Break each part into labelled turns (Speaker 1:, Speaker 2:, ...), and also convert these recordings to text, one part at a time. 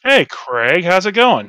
Speaker 1: Hey, Craig, how's it going?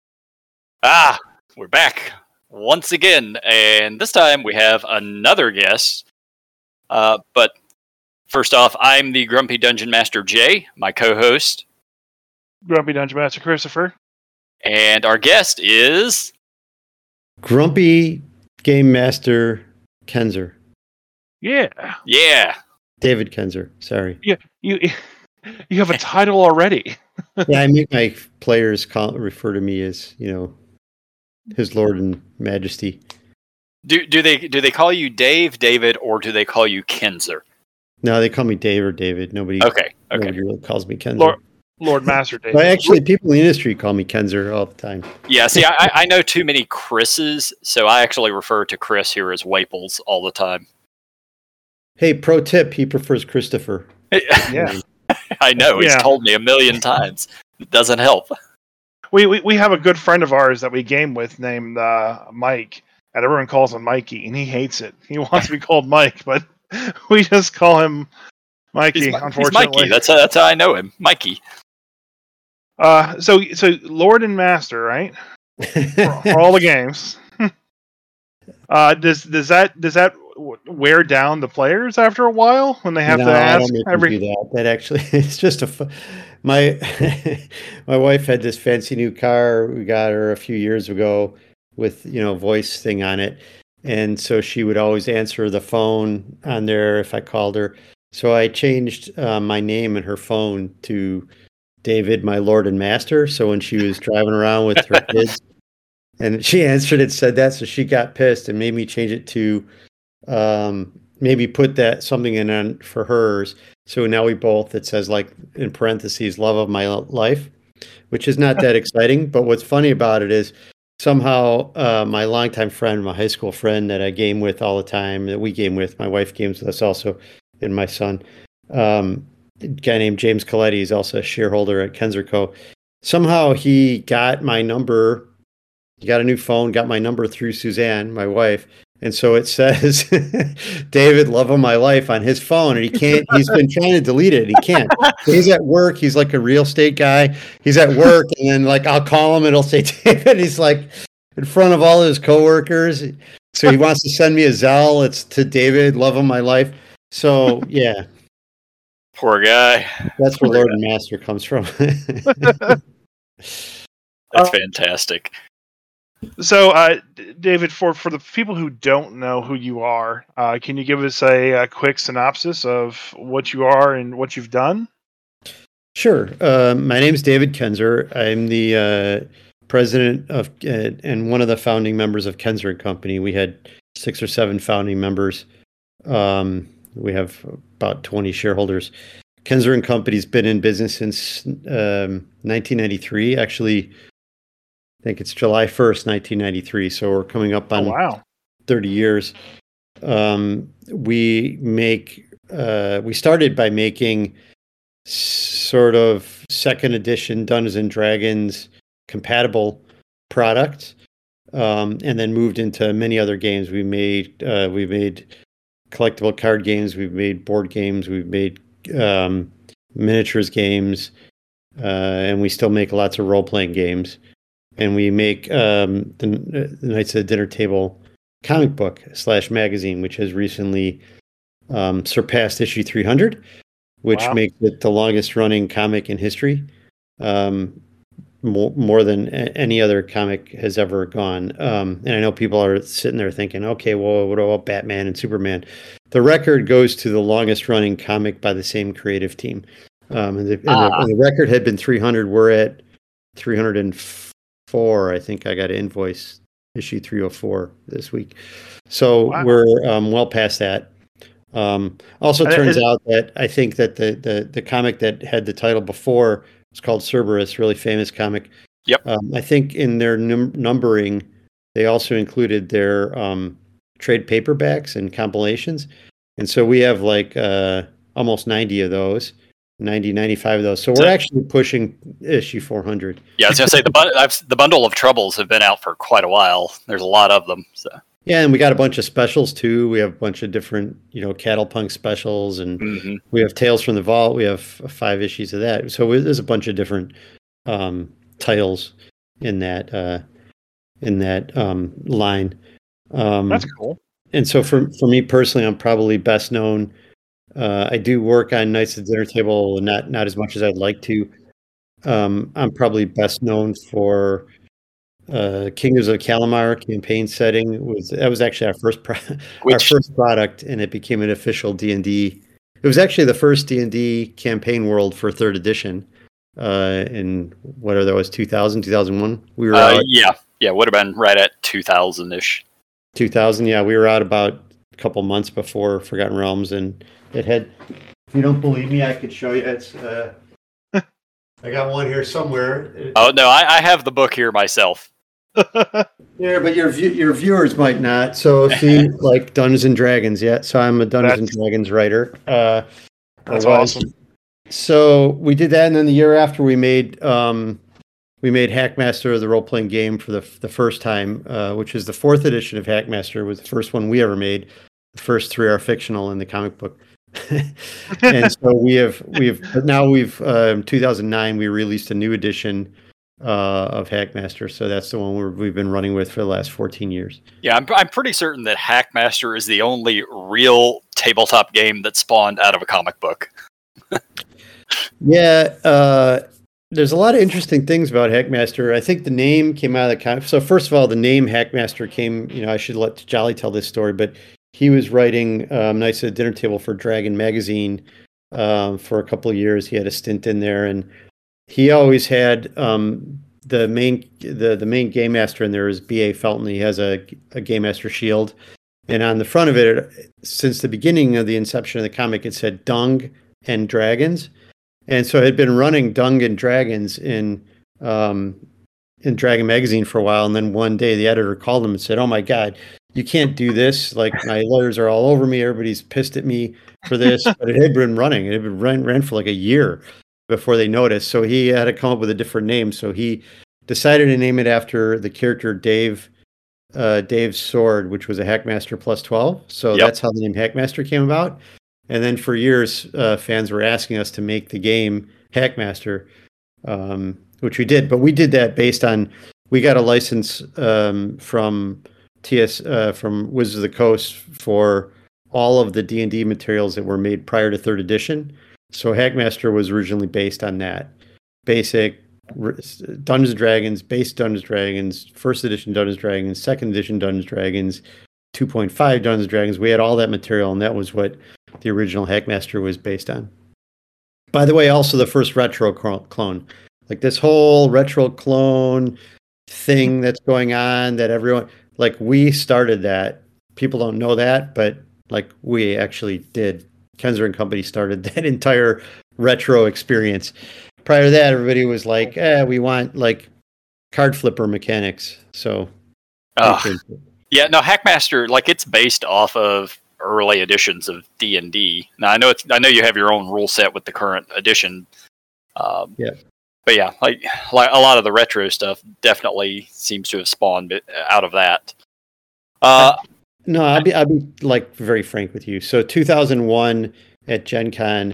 Speaker 2: We're back once again, and this time we have another guest. But first off, I'm the Grumpy Dungeon Master Jay, my co-host,
Speaker 1: Grumpy Dungeon Master Christopher.
Speaker 2: and our guest is
Speaker 3: Grumpy Game Master Kenzer.
Speaker 1: Yeah.
Speaker 3: David Kenzer, sorry.
Speaker 1: You have a title already.
Speaker 3: Yeah, I make my players refer to me as, His Lord and Majesty.
Speaker 2: Do they call you Dave, David, or do they call you Kenzer?
Speaker 3: No, they call me Dave or David. Nobody really calls me Kenzer.
Speaker 1: Lord Master David.
Speaker 3: Well, actually, people in the industry call me Kenzer all the time.
Speaker 2: Yeah, see, I know too many Chris's, so I actually refer to Chris here as Waples all the time.
Speaker 3: Hey, pro tip, he prefers Christopher.
Speaker 1: Yeah.
Speaker 2: I know, he's told me a million times. It doesn't help.
Speaker 1: We have a good friend of ours that we game with named Mike, and everyone calls him Mikey, and he hates it. He wants to be called Mike, but we just call him Mikey, unfortunately.
Speaker 2: He's Mikey. That's how I know him. Mikey.
Speaker 1: So Lord and Master, right? for all the games. Does that wear down the players after a while when they have to ask?
Speaker 3: I don't make them do that. That actually, it's just my wife had this fancy new car. We got her a few years ago with voice thing on it, and so she would always answer the phone on there if I called her. So I changed my name in her phone to David, my Lord and Master. So when she was driving around with her kids, and she answered it, said that, so she got pissed and made me change it to maybe put that something in on for hers. So now we both, it says like in parentheses, love of my life, which is not that exciting. But what's funny about it is somehow my longtime friend, my high school friend that I game with all the time, that we game with, my wife games with us also, and my son, a guy named James Coletti is also a shareholder at Kenzer Co. Somehow he got my number. He got a new phone, got my number through Suzanne, my wife. And so it says, David, love of my life on his phone. And he's been trying to delete it. He can't. He's at work. He's like a real estate guy. He's at work. And then I'll call him and it'll say, David. He's like in front of all his coworkers. So he wants to send me a Zelle. It's to David, love of my life. So, yeah.
Speaker 2: Poor guy.
Speaker 3: That's where Lord and Master comes from.
Speaker 2: That's fantastic.
Speaker 1: So, David, for the people who don't know who you are, can you give us a quick synopsis of what you are and what you've done?
Speaker 3: Sure. My name is David Kenzer. I'm the president of and one of the founding members of Kenzer & Company. We had 6 or 7 founding members. We have about 20 shareholders. Kenzer & Company's been in business since 1993. Actually, I think it's July 1st, 1993. So we're coming up on 30 years. We started by making sort of second edition Dungeons and Dragons compatible products, and then moved into many other games. We made collectible card games. We've made board games. We've made miniatures games, and we still make lots of role-playing games. And we make the Knights of the Dinner Table comic book / magazine, which has recently surpassed issue 300, which makes it the longest running comic in history, more than any other comic has ever gone. And I know people are sitting there thinking, okay, well, what about Batman and Superman? The record goes to the longest running comic by the same creative team. And the record had been 300. We're at 304. I think I got an invoice, issue 304 this week. So we're well past that. Also turns out that I think that the comic that had the title before was called Cerberus, really famous comic.
Speaker 2: Yep.
Speaker 3: I think in their numbering, they also included their trade paperbacks and compilations. And so we have like almost 90 of those. 95 of those. So we're actually pushing issue 400.
Speaker 2: Yeah, I was going to say the Bundle of Troubles have been out for quite a while. There's a lot of them. So
Speaker 3: yeah, and we got a bunch of specials too. We have a bunch of different, Cattle Punk specials, and we have Tales from the Vault. We have 5 issues of that. So there's a bunch of different titles in that line.
Speaker 1: That's cool.
Speaker 3: And so for me personally, I'm probably best known. I do work on Knights of the Dinner Table, not as much as I'd like to. I'm probably best known for Kingdoms of Calamar campaign setting. That was actually our first product, and it became an official D&D. It was actually the first D&D campaign world for third edition. In whatever that was, 2000, 2001. We were out.
Speaker 2: Yeah, would have been right at 2000-ish.
Speaker 3: 2000, yeah. We were out about a couple months before Forgotten Realms, and it had. If you don't believe me, I could show you. It's. I got one here somewhere.
Speaker 2: Oh no, I have the book here myself.
Speaker 3: Yeah, but your viewers might not. So see, like Dungeons and Dragons, yeah. So I'm a Dungeons and Dragons writer.
Speaker 1: That's awesome.
Speaker 3: So we did that, and then the year after we made Hackmaster, the role playing game, for the first time, which is the 4th edition of Hackmaster. Was the first one we ever made. The first 3 are fictional in the comic book. And so but now in 2009 we released a new edition of Hackmaster. So that's the one we've been running with for the last 14 years.
Speaker 2: Yeah, I'm pretty certain that Hackmaster is the only real tabletop game that spawned out of a comic book.
Speaker 3: Yeah, there's a lot of interesting things about Hackmaster. I think the name came out of the comic. So first of all, the name Hackmaster came. I should let Jolly tell this story, but he was writing Knights of the Dinner Table for Dragon magazine for a couple of years. He had a stint in there, and he always had the main game master in there is B.A. Felton. He has a game master shield, and on the front of it, since the beginning of the inception of the comic, it said Dung and Dragons. And so it had been running Dung and Dragons in Dragon magazine for a while, and then one day the editor called him and said, "Oh my God, you can't do this! Like, my lawyers are all over me. Everybody's pissed at me for this." But it had been running. It had been ran for like a year before they noticed. So he had to come up with a different name. So he decided to name it after the character Dave's sword, which was a Hackmaster plus 12. So that's how the name Hackmaster came about. And then for years, fans were asking us to make the game Hackmaster, which we did. But we did that based on, we got a license from from Wizards of the Coast for all of the D&D materials that were made prior to 3rd edition. So Hackmaster was originally based on that. Basic Dungeons & Dragons, base Dungeons & Dragons, 1st edition Dungeons & Dragons, 2nd edition Dungeons & Dragons, 2.5 Dungeons & Dragons. We had all that material, and that was what the original Hackmaster was based on. By the way, also the first retro clone. Like this whole retro clone thing that's going on, that everyone, like, we started that. People don't know that, but like, we actually did. Kenzer and Company started that entire retro experience. Prior to that, everybody was like, we want like card flipper mechanics. So
Speaker 2: yeah, no, Hackmaster, like, it's based off of early editions of D&D. Now I know you have your own rule set with the current edition. But yeah, like a lot of the retro stuff definitely seems to have spawned out of that.
Speaker 3: No, I'll be like very frank with you. So 2001 at Gen Con,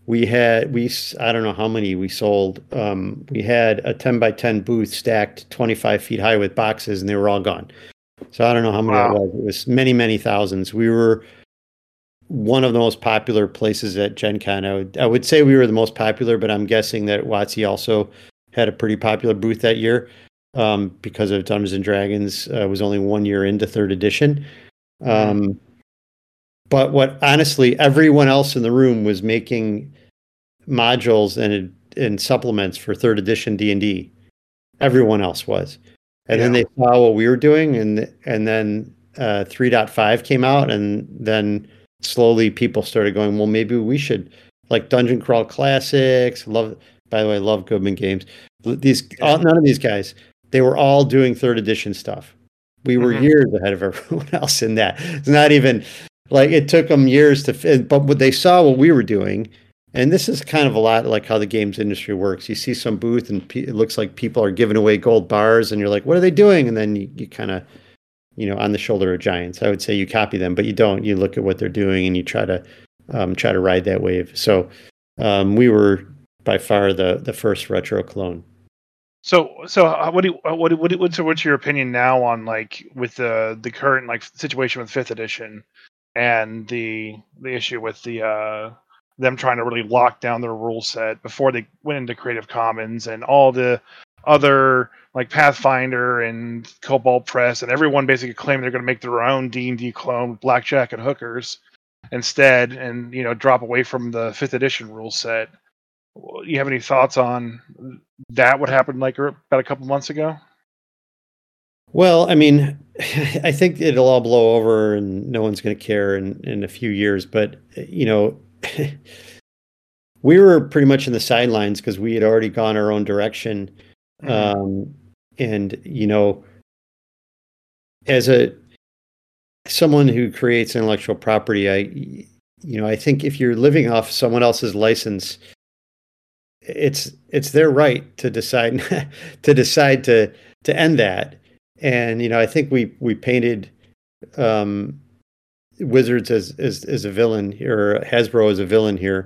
Speaker 3: I don't know how many we sold. We had a 10 by 10 booth stacked 25 feet high with boxes, and they were all gone. So I don't know how many it was. It was many, many thousands. We were one of the most popular places at Gen Con. I would say we were the most popular, but I'm guessing that WotC also had a pretty popular booth that year because of Dungeons and Dragons. Was only 1 year into 3rd edition. But what, honestly, everyone else in the room was making modules and supplements for 3rd edition D&D. Everyone else was. And then they saw what we were doing, and then 3.5 came out, and then slowly people started going, well, maybe we should, like Dungeon Crawl Classics. By the way, love Goodman Games. None of these guys, they were all doing 3rd edition stuff. We were years ahead of everyone else in that. It's not even like it took them years but what they saw what we were doing. And this is kind of a lot like how the games industry works. You see some booth and it looks like people are giving away gold bars, and you're like, what are they doing? And then you kind of, on the shoulder of giants. I would say you copy them, but you don't. You look at what they're doing and you try to ride that wave. So we were by far the first retro clone.
Speaker 1: What's your opinion now on like with the current like situation with 5th edition and the issue with the them trying to really lock down their rule set before they went into Creative Commons and all the other like Pathfinder and Cobalt Press and everyone basically claiming they're going to make their own D&D clone with blackjack and hookers instead, and drop away from the 5th edition rule set. You have any thoughts on that? What happened like about a couple months ago?
Speaker 3: Well, I mean, I think it'll all blow over and no one's going to care in a few years. But, we were pretty much in the sidelines because we had already gone our own direction. And, as someone who creates intellectual property, I think if you're living off someone else's license, it's their right to decide to end that. And I think we painted Wizards as a villain here, or Hasbro as a villain here.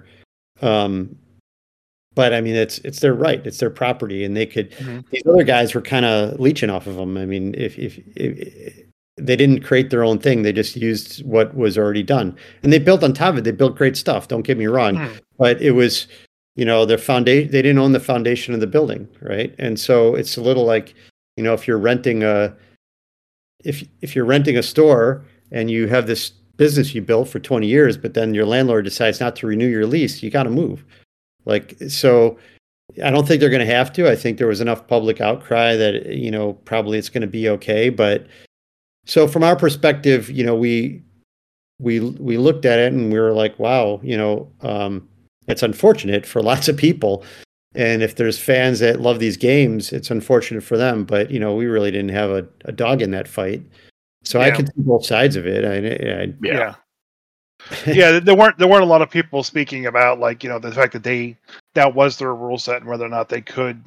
Speaker 3: But I mean, it's their right, it's their property, and they could. These other guys were kind of leeching off of them. I mean, if they didn't create their own thing, they just used what was already done, and they built on top of it. They built great stuff. Don't get me wrong, but it was. Their foundation, they didn't own the foundation of the building, right? And so it's a little like, if you're renting if you're renting a store and you have this business you built for 20 years, but then your landlord decides not to renew your lease, you got to move. So I don't think they're going to have to. I think there was enough public outcry that, probably it's going to be okay. But so from our perspective, we looked at it and we were like, wow, it's unfortunate for lots of people. And if there's fans that love these games, it's unfortunate for them. But, we really didn't have a dog in that fight. So I can see both sides of it.
Speaker 1: Yeah. There weren't a lot of people speaking about like, the fact that that was their rule set and whether or not they could,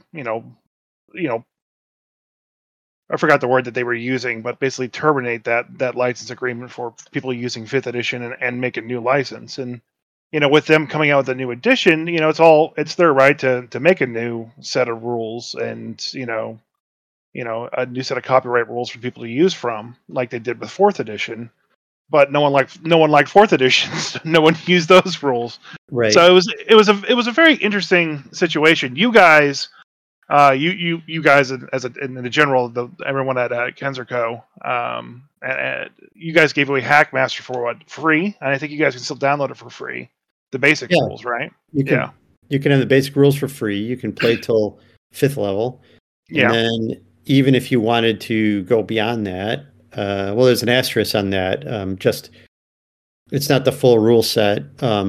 Speaker 1: I forgot the word that they were using, but basically terminate that license agreement for people using 5th edition and make a new license. And with them coming out with a new edition, it's their right to make a new set of rules and a new set of copyright rules for people to use from, like they did with 4th edition. But no one liked 4th edition. So no one used those rules.
Speaker 3: Right.
Speaker 1: So it was a very interesting situation. You guys, you guys in the general, everyone at Kenzerco, and you guys gave away Hackmaster for what, free? And I think you guys can still download it for free. The basic rules, right?
Speaker 3: You can have the basic rules for free. You can play till 5th level. And then even if you wanted to go beyond that, there's an asterisk on that. It's not the full rule set.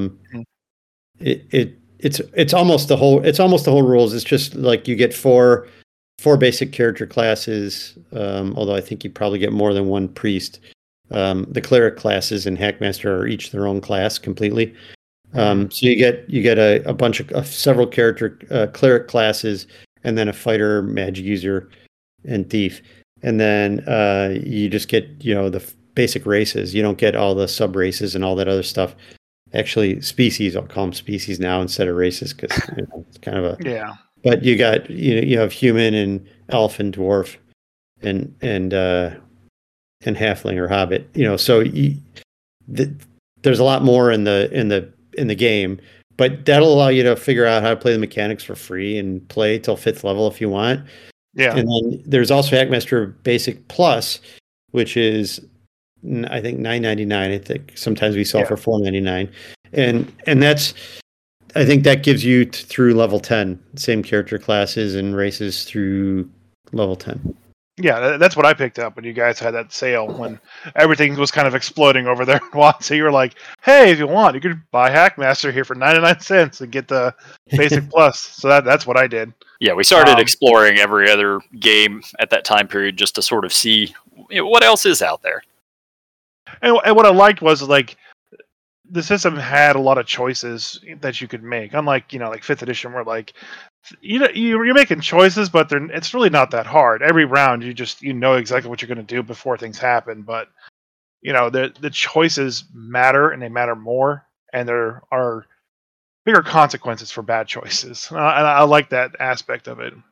Speaker 3: It's almost the whole rules. It's just like you get four basic character classes. Although I think you probably get more than one priest. The cleric classes in Hackmaster are each their own class completely. So you get a bunch of several character cleric classes, and then a fighter, magic user, and thief, and then you just get the basic races. You don't get all the sub races and all that other stuff. Actually, species. I'll call them species now instead of races because it's kind of a But you got you have human and elf and dwarf and halfling or hobbit. So there's a lot more in the game, but that'll allow you to figure out how to play the mechanics for free and play till 5th level if you want.
Speaker 1: Yeah.
Speaker 3: And then there's also Hackmaster Basic Plus, which is I think $9.99. I think sometimes we sell for $4.99, and that's I think that gives you through level 10, same character classes and races through level 10.
Speaker 1: Yeah, that's what I picked up when you guys had that sale when everything was kind of exploding over there. So you were like, "Hey, if you want, you could buy Hackmaster here for 99 cents and get the Basic Plus." So that's what I did.
Speaker 2: Yeah, we started exploring every other game at that time period just to sort of see what else is out there.
Speaker 1: And what I liked was like the system had a lot of choices that you could make. Unlike like 5th edition, where like you're making choices, but it's really not that hard. Every round, you know exactly what you're going to do before things happen. But the choices matter, and they matter more, and there are bigger consequences for bad choices. And I like that aspect of it.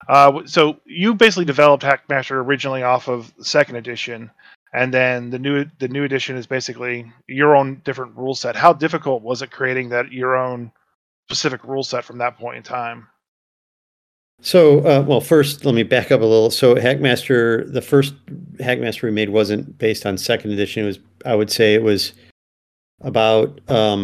Speaker 1: So you basically developed Hackmaster originally off of the second edition, and then the new edition is basically your own different rule set. How difficult was it creating your own specific rule set from that point in time?
Speaker 3: So, well, first, let me back up a little. So, Hackmaster, the first Hackmaster we made wasn't based on second edition. It was, I would say, it was about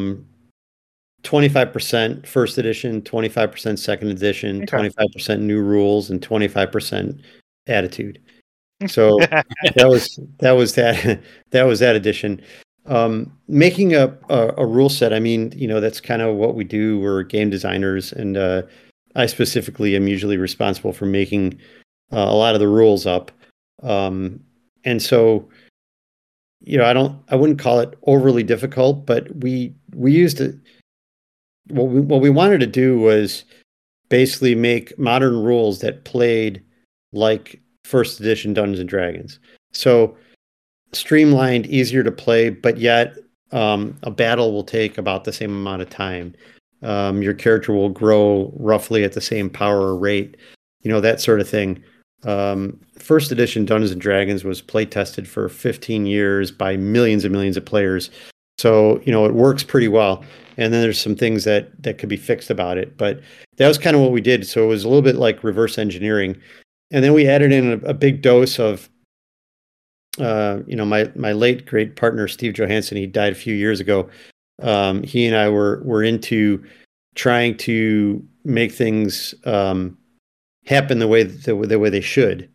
Speaker 3: 25% first edition, 25% second edition, okay. 25% new rules, and 25% attitude. So that was that edition. Making a rule set, I mean, that's kind of what we do. We're game designers, and I specifically am usually responsible for making a lot of the rules up. And so, I wouldn't call it overly difficult, but we used it. What we wanted to do was basically make modern rules that played like first edition Dungeons and Dragons. So streamlined, easier to play, but yet a battle will take about the same amount of time. Your character will grow roughly at the same power or rate, that sort of thing. First edition Dungeons and Dragons was play tested for 15 years by millions and millions of players. So, it works pretty well. And then there's some things that could be fixed about it. But that was kind of what we did. So it was a little bit like reverse engineering. And then we added in a big dose of, my late great partner, Steve Johansson, he died a few years ago. He and I were into trying to make things happen the way they should,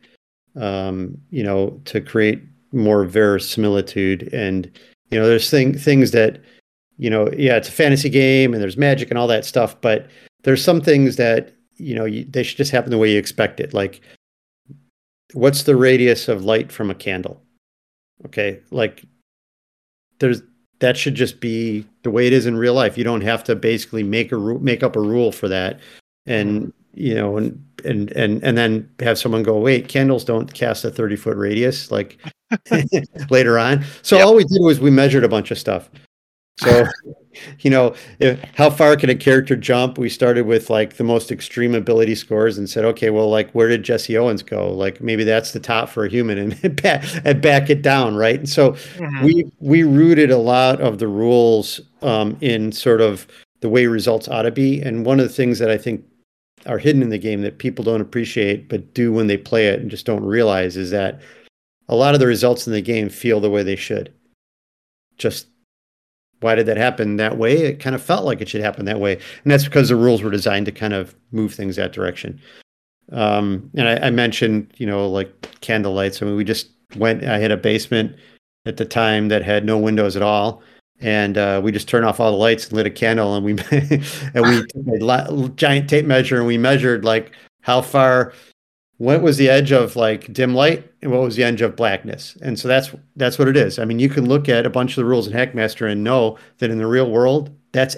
Speaker 3: to create more verisimilitude. And, there's things that, it's a fantasy game and there's magic and all that stuff, but there's some things that, they should just happen the way you expect it. Like, what's the radius of light from a candle? Okay. Like that should just be the way it is in real life. You don't have to basically make up a rule for that. And, and then have someone go, wait, candles don't cast a 30-foot radius like later on. So All we did was we measured a bunch of stuff. So, how far can a character jump? We started with like the most extreme ability scores and said, okay, well, like where did Jesse Owens go? Like maybe that's the top for a human, and back it down, right? And so we rooted a lot of the rules in sort of the way results ought to be. And one of the things that I think are hidden in the game that people don't appreciate but do when they play it and just don't realize is that a lot of the results in the game feel the way they should. Just why did that happen that way? It kind of felt like it should happen that way. And that's because the rules were designed to kind of move things that direction. And I mentioned, like candle lights. I mean, I had a basement at the time that had no windows at all. And we just turned off all the lights and lit a candle, and we took a giant tape measure, and we measured like how far, what was the edge of like dim light and what was the edge of blackness. And so that's what it is. I mean, you can look at a bunch of the rules in Hackmaster and know that in the real world, that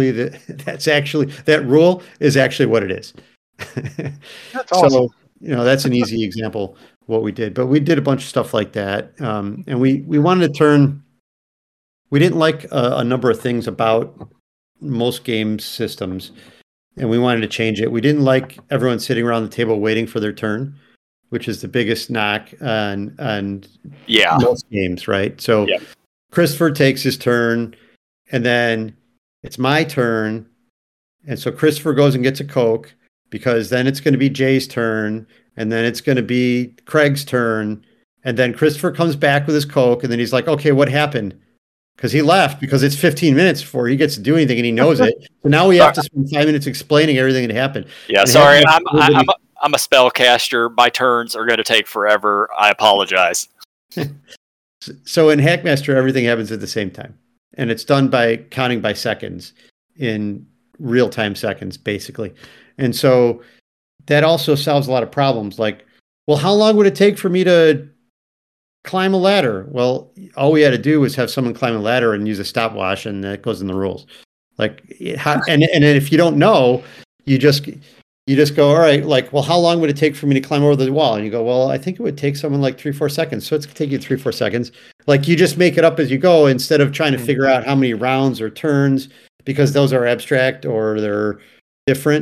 Speaker 3: rule is actually what it is.
Speaker 1: That's awesome.
Speaker 3: So, that's an easy example of what we did, but we did a bunch of stuff like that. And we wanted to we didn't like a number of things about most game systems, and we wanted to change it. We didn't like everyone sitting around the table waiting for their turn, which is the biggest knock on most games, right? So Christopher takes his turn, and then it's my turn, and so Christopher goes and gets a Coke, because then it's going to be Jay's turn, and then it's going to be Craig's turn, and then Christopher comes back with his Coke, and then he's like, okay, what happened? Because he left, because it's 15 minutes before he gets to do anything, and he knows it. So now we have to spend 5 minutes explaining everything that happened.
Speaker 2: Yeah, and sorry, I'm a spellcaster. My turns are going to take forever. I apologize.
Speaker 3: So in Hackmaster, everything happens at the same time, and it's done by counting by seconds, in real-time seconds, basically. And so that also solves a lot of problems. Like, well, how long would it take for me to climb a ladder? Well, all we had to do was have someone climb a ladder and use a stopwatch, and that goes in the rules. Like, and if you don't know, you just go, all right, like, well, how long would it take for me to climb over the wall? And you go, well, I think it would take someone like 3-4 seconds. So it's going to take you 3-4 seconds. Like, you just make it up as you go, instead of trying to figure out how many rounds or turns, because those are abstract or they're different.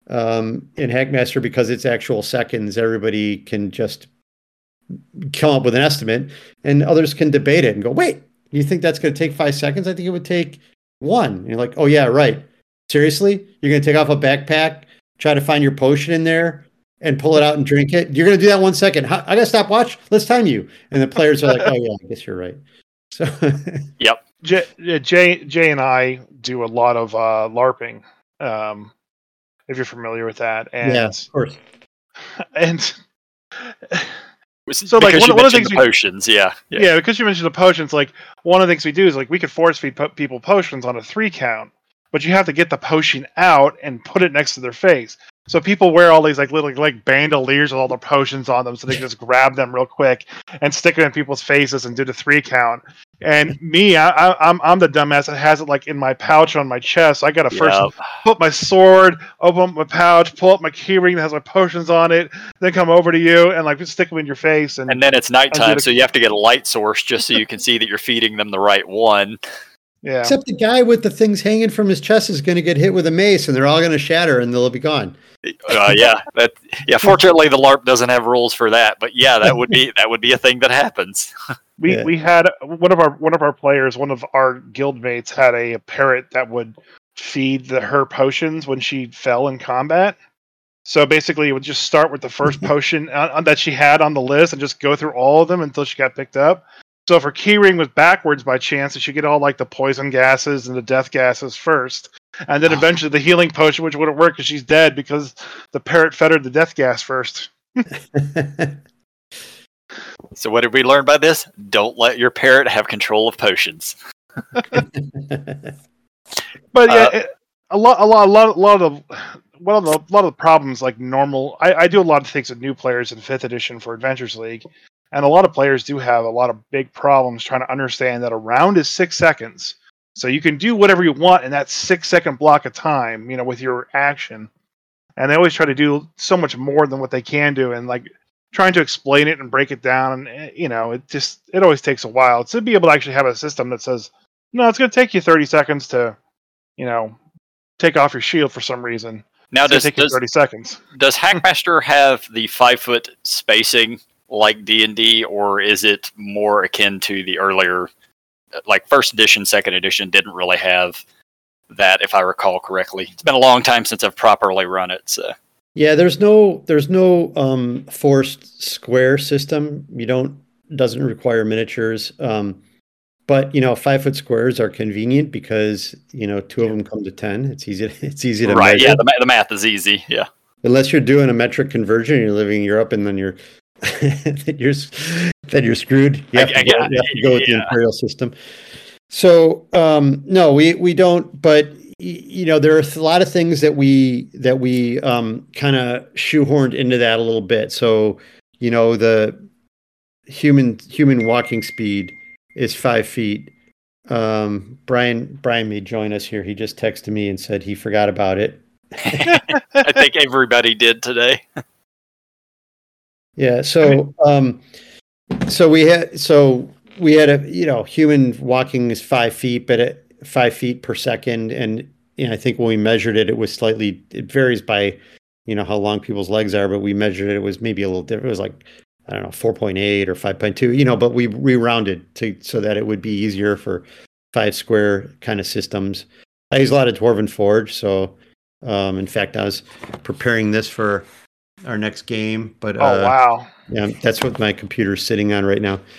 Speaker 3: In Hackmaster, because it's actual seconds, everybody can just come up with an estimate, and others can debate it and go, wait, you think that's going to take 5 seconds? I think it would take 1. And you're like, oh yeah, right. Seriously? You're going to take off a backpack, try to find your potion in there, and pull it out and drink it? You're going to do that 1 second. I got to stop watch. Let's time you. And the players are like, oh yeah, I guess you're right. So
Speaker 2: yep.
Speaker 1: Jay and I do a lot of LARPing, if you're familiar with that. And,
Speaker 3: yeah, of course.
Speaker 1: And
Speaker 2: so, like, one of the things, potions, yeah,
Speaker 1: because you mentioned the potions, like, one of the things we do is, like, we could force feed people potions on a 3 count, but you have to get the potion out and put it next to their face. So people wear all these like little like bandoliers with all the potions on them, so they can just grab them real quick and stick them in people's faces and do the 3 count. And me, I'm the dumbass that has it like in my pouch on my chest. So I gotta first put my sword, open up my pouch, pull up my keyring that has my potions on it, then come over to you and like stick them in your face. And
Speaker 2: then it's nighttime, so you have to get a light source just so you can see that you're feeding them the right one.
Speaker 1: Yeah.
Speaker 3: Except the guy with the things hanging from his chest is going to get hit with a mace, and they're all going to shatter, and they'll be gone.
Speaker 2: Fortunately, the LARP doesn't have rules for that, but yeah, that would be a thing that happens.
Speaker 1: We had one of our players, one of our guild mates, had a parrot that would feed her potions when she fell in combat. So basically, it would just start with the first potion that she had on the list and just go through all of them until she got picked up. So if her keyring was backwards by chance, she should get all like the poison gases and the death gases first. And then eventually the healing potion, which wouldn't work because she's dead because the parrot fed her the death gas first.
Speaker 2: So what did we learn by this? Don't let your parrot have control of potions.
Speaker 1: But yeah, a lot of the problems like normal. I do a lot of things with new players in 5th edition for Adventures League. And a lot of players do have a lot of big problems trying to understand that a round is 6 seconds. So you can do whatever you want in that 6-second block of time, with your action. And they always try to do so much more than what they can do. And like trying to explain it and break it down. And, it always takes a while to be able to actually have a system that says, no, it's going to take you 30 seconds to, take off your shield for some reason.
Speaker 2: Now, does
Speaker 1: 30 seconds.
Speaker 2: Does Hackmaster have the 5-foot spacing like D&D, or is it more akin to the earlier, like 1st edition, 2nd edition didn't really have that, if I recall correctly? It's been a long time since I've properly run it. So
Speaker 3: yeah, there's no forced square system. Doesn't require miniatures. But 5-foot squares are convenient because 2 of them come to 10. It's easy to
Speaker 2: right.
Speaker 3: measure.
Speaker 2: Yeah, the math is easy. Yeah,
Speaker 3: unless you're doing a metric conversion, you're living in Europe, and then you're you're screwed. You have to go with the imperial system. So no, we don't. But there are a lot of things that we kind of shoehorned into that a little bit. So the human walking speed is 5 feet. Brian may join us here. He just texted me and said he forgot about it.
Speaker 2: I think everybody did today.
Speaker 3: Yeah. So we had a human walking is 5 feet, but at 5 feet per second, and I think when we measured it, it varies by how long people's legs are, but we measured it was maybe a little different. It was like, I don't know, 4.8 or 5.2, but we rounded so that it would be easier for 5 square kind of systems. I use a lot of Dwarven Forge, so in fact, I was preparing this for our next game. But
Speaker 1: oh wow,
Speaker 3: yeah, that's what my computer's sitting on right now.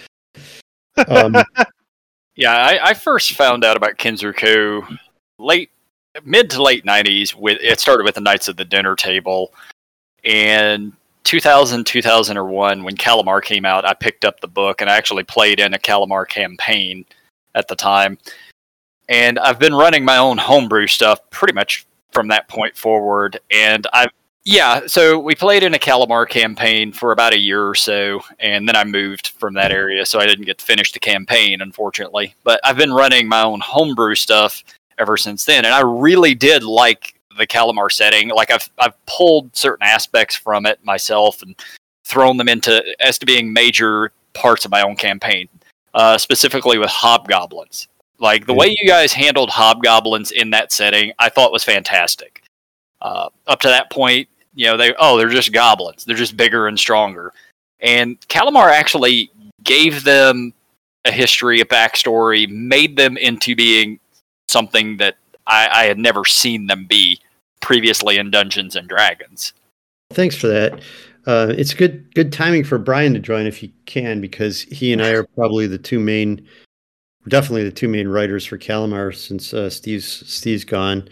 Speaker 2: Yeah, I first found out about Kinzerko mid to late 90s. It started with the Knights of the Dinner Table, and 2000, 2001, when Calamar came out, I picked up the book and I actually played in a Calamar campaign at the time. And I've been running my own homebrew stuff pretty much from that point forward. And so we played in a Calamar campaign for about a year or so, and then I moved from that area, so I didn't get to finish the campaign, unfortunately. But I've been running my own homebrew stuff ever since then, and I really did like the Calamar setting. Like I've pulled certain aspects from it myself and thrown them into as to being major parts of my own campaign, specifically with hobgoblins. Like the way you guys handled hobgoblins in that setting, I thought was fantastic. Up to that point, they're just goblins. They're just bigger and stronger. And Calamar actually gave them a history, a backstory, made them into being something that I had never seen them be previously in Dungeons and Dragons.
Speaker 3: Thanks for that. It's good timing for Brian to join if he can, because he and I are probably definitely the two main writers for Calamar since Steve's gone.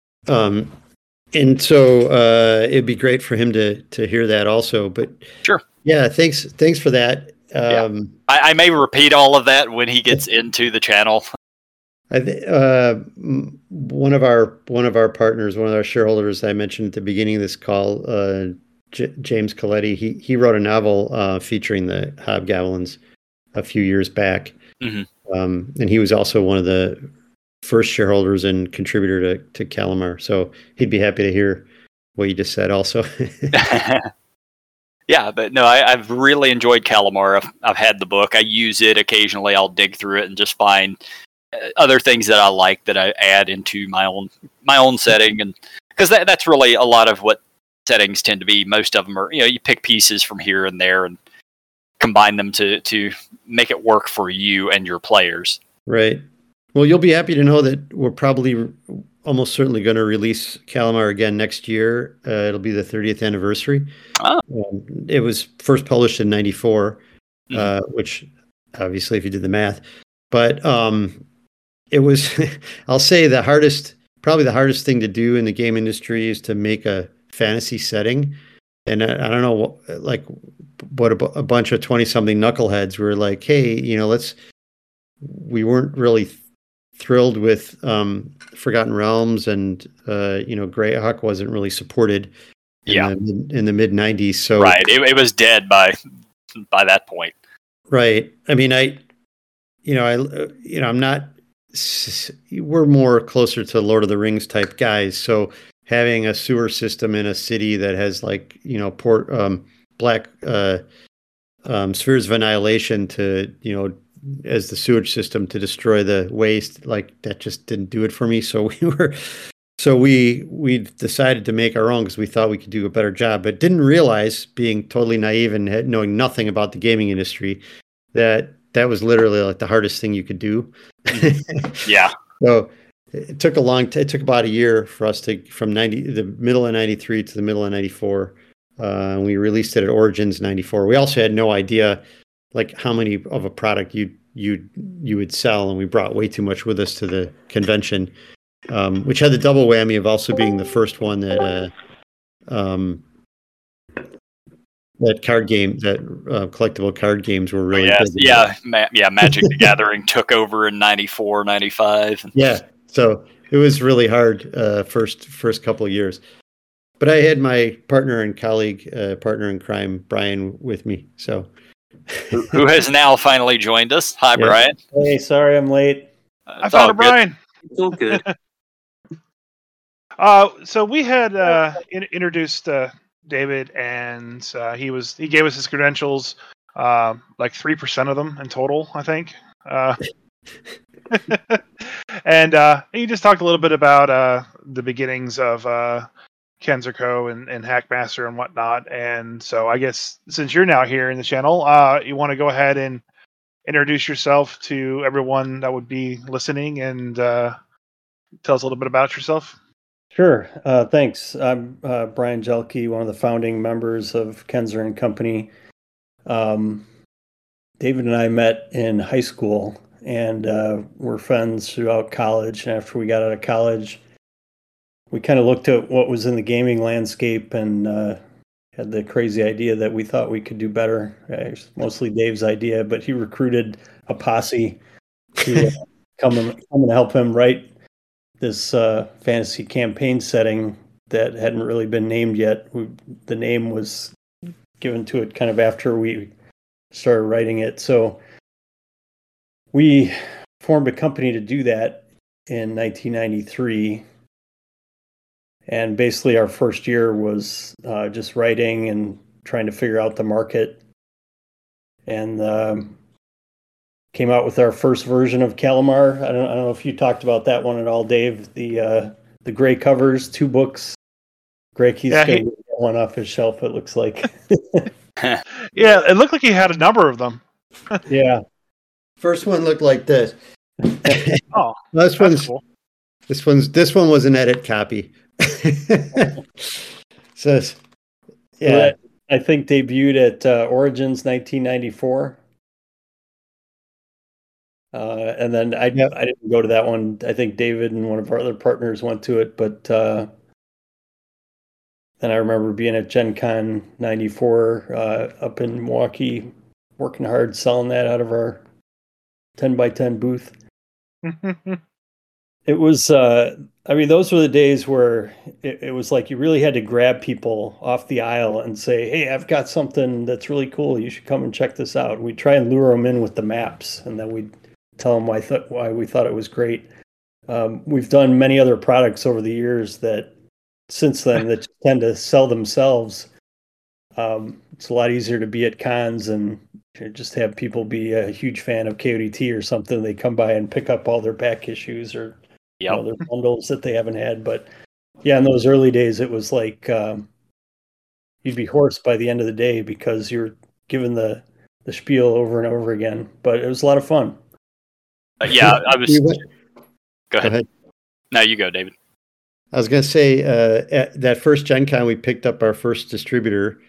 Speaker 3: And so it'd be great for him to hear that also. But
Speaker 2: sure,
Speaker 3: yeah, thanks for that.
Speaker 2: I may repeat all of that when he gets into the channel.
Speaker 3: One of our partners, one of our shareholders I mentioned at the beginning of this call, James Coletti, he wrote a novel featuring the Hobgoblins a few years back.
Speaker 2: Mm-hmm.
Speaker 3: And he was also one of the first shareholders and contributor to Calamar. So he'd be happy to hear what you just said also.
Speaker 2: Yeah, but no, I've really enjoyed Calamar. I've had the book. I use it occasionally. I'll dig through it and just find other things that I like that I add into my own setting. And because that's really a lot of what settings tend to be. Most of them are, you pick pieces from here and there and combine them to make it work for you and your players.
Speaker 3: Right. Well, you'll be happy to know that we're probably almost certainly going to release Calamar again next year. It'll be the 30th anniversary.
Speaker 2: Oh.
Speaker 3: It was first published in 94, which obviously if you did the math, but it was, I'll say probably the hardest thing to do in the game industry is to make a fantasy setting. And I don't know, like what a bunch of 20-something knuckleheads were like, hey, we weren't really thrilled with Forgotten Realms, and Greyhawk wasn't really supported in the mid 90s. So
Speaker 2: right, it was dead by that point.
Speaker 3: Right. I mean, I'm not. We're more closer to Lord of the Rings type guys. So having a sewer system in a city that has black spheres of annihilation to as the sewage system to destroy the waste, like that just didn't do it for me. So we decided to make our own because we thought we could do a better job, but didn't realize, being totally naive and knowing nothing about the gaming industry, that was literally like the hardest thing you could do.
Speaker 2: Yeah.
Speaker 3: So it took it took about a year for us from the middle of 93 to the middle of 94. And we released it at Origins 94. We also had no idea like how many of a product you would sell, and we brought way too much with us to the convention, which had the double whammy of also being the first one that collectible card games were really big.
Speaker 2: Yeah, Magic the Gathering took over in 94, 95.
Speaker 3: Yeah, so it was really hard first couple of years. But I had my partner and colleague, partner in crime, Brian, with me. So
Speaker 2: who has now finally joined us. Hi, yeah. Brian.
Speaker 4: Hey, sorry I'm late.
Speaker 1: I found Brian.
Speaker 4: It's all good.
Speaker 1: So we had introduced David, and he gave us his credentials, like 3% of them in total, I think. And he just talked a little bit about the beginnings of Kenzerco and Hackmaster and whatnot. And so I guess since you're now here in the channel, you want to go ahead and introduce yourself to everyone that would be listening and tell us a little bit about yourself.
Speaker 4: Sure. Thanks. I'm Brian Jelke, one of the founding members of Kenzer and Company. David and I met in high school and were friends throughout college. And after we got out of college, we kind of looked at what was in the gaming landscape and had the crazy idea that we thought we could do better. It was mostly Dave's idea, but he recruited a posse to come and help him write this fantasy campaign setting that hadn't really been named yet. The name was given to it kind of after we started writing it. So we formed a company to do that in 1993. And basically our first year was just writing and trying to figure out the market. And came out with our first version of Calamar. I don't know if you talked about that one at all, Dave. The gray covers, 2 books, Greg, he's going to get one off his shelf, it looks like.
Speaker 1: Yeah, it looked like he had a number of them.
Speaker 4: Yeah.
Speaker 3: First one looked like this.
Speaker 1: Oh,
Speaker 3: this
Speaker 1: cool.
Speaker 3: This one was an edit copy. So, yeah.
Speaker 4: I think debuted at Origins 1994. And then I didn't go to that one. I think David and one of our other partners went to it, but then I remember being at Gen Con 94 up in Milwaukee, working hard selling that out of our 10x10 booth. It was, those were the days where it was like you really had to grab people off the aisle and say, hey, I've got something that's really cool. You should come and check this out. We'd try and lure them in with the maps, and then we'd tell them why we thought it was great. We've done many other products over the years that since then that tend to sell themselves. It's a lot easier to be at cons and just have people be a huge fan of KODT or something. They come by and pick up all their back issues or their bundles that they haven't had. But yeah, in those early days, it was like you'd be hoarse by the end of the day because you're given the spiel over and over again. But it was a lot of fun.
Speaker 2: Yeah, I was. Go ahead. No, you go, David.
Speaker 3: I was going to say, at that first Gen Con, we picked up our first distributor.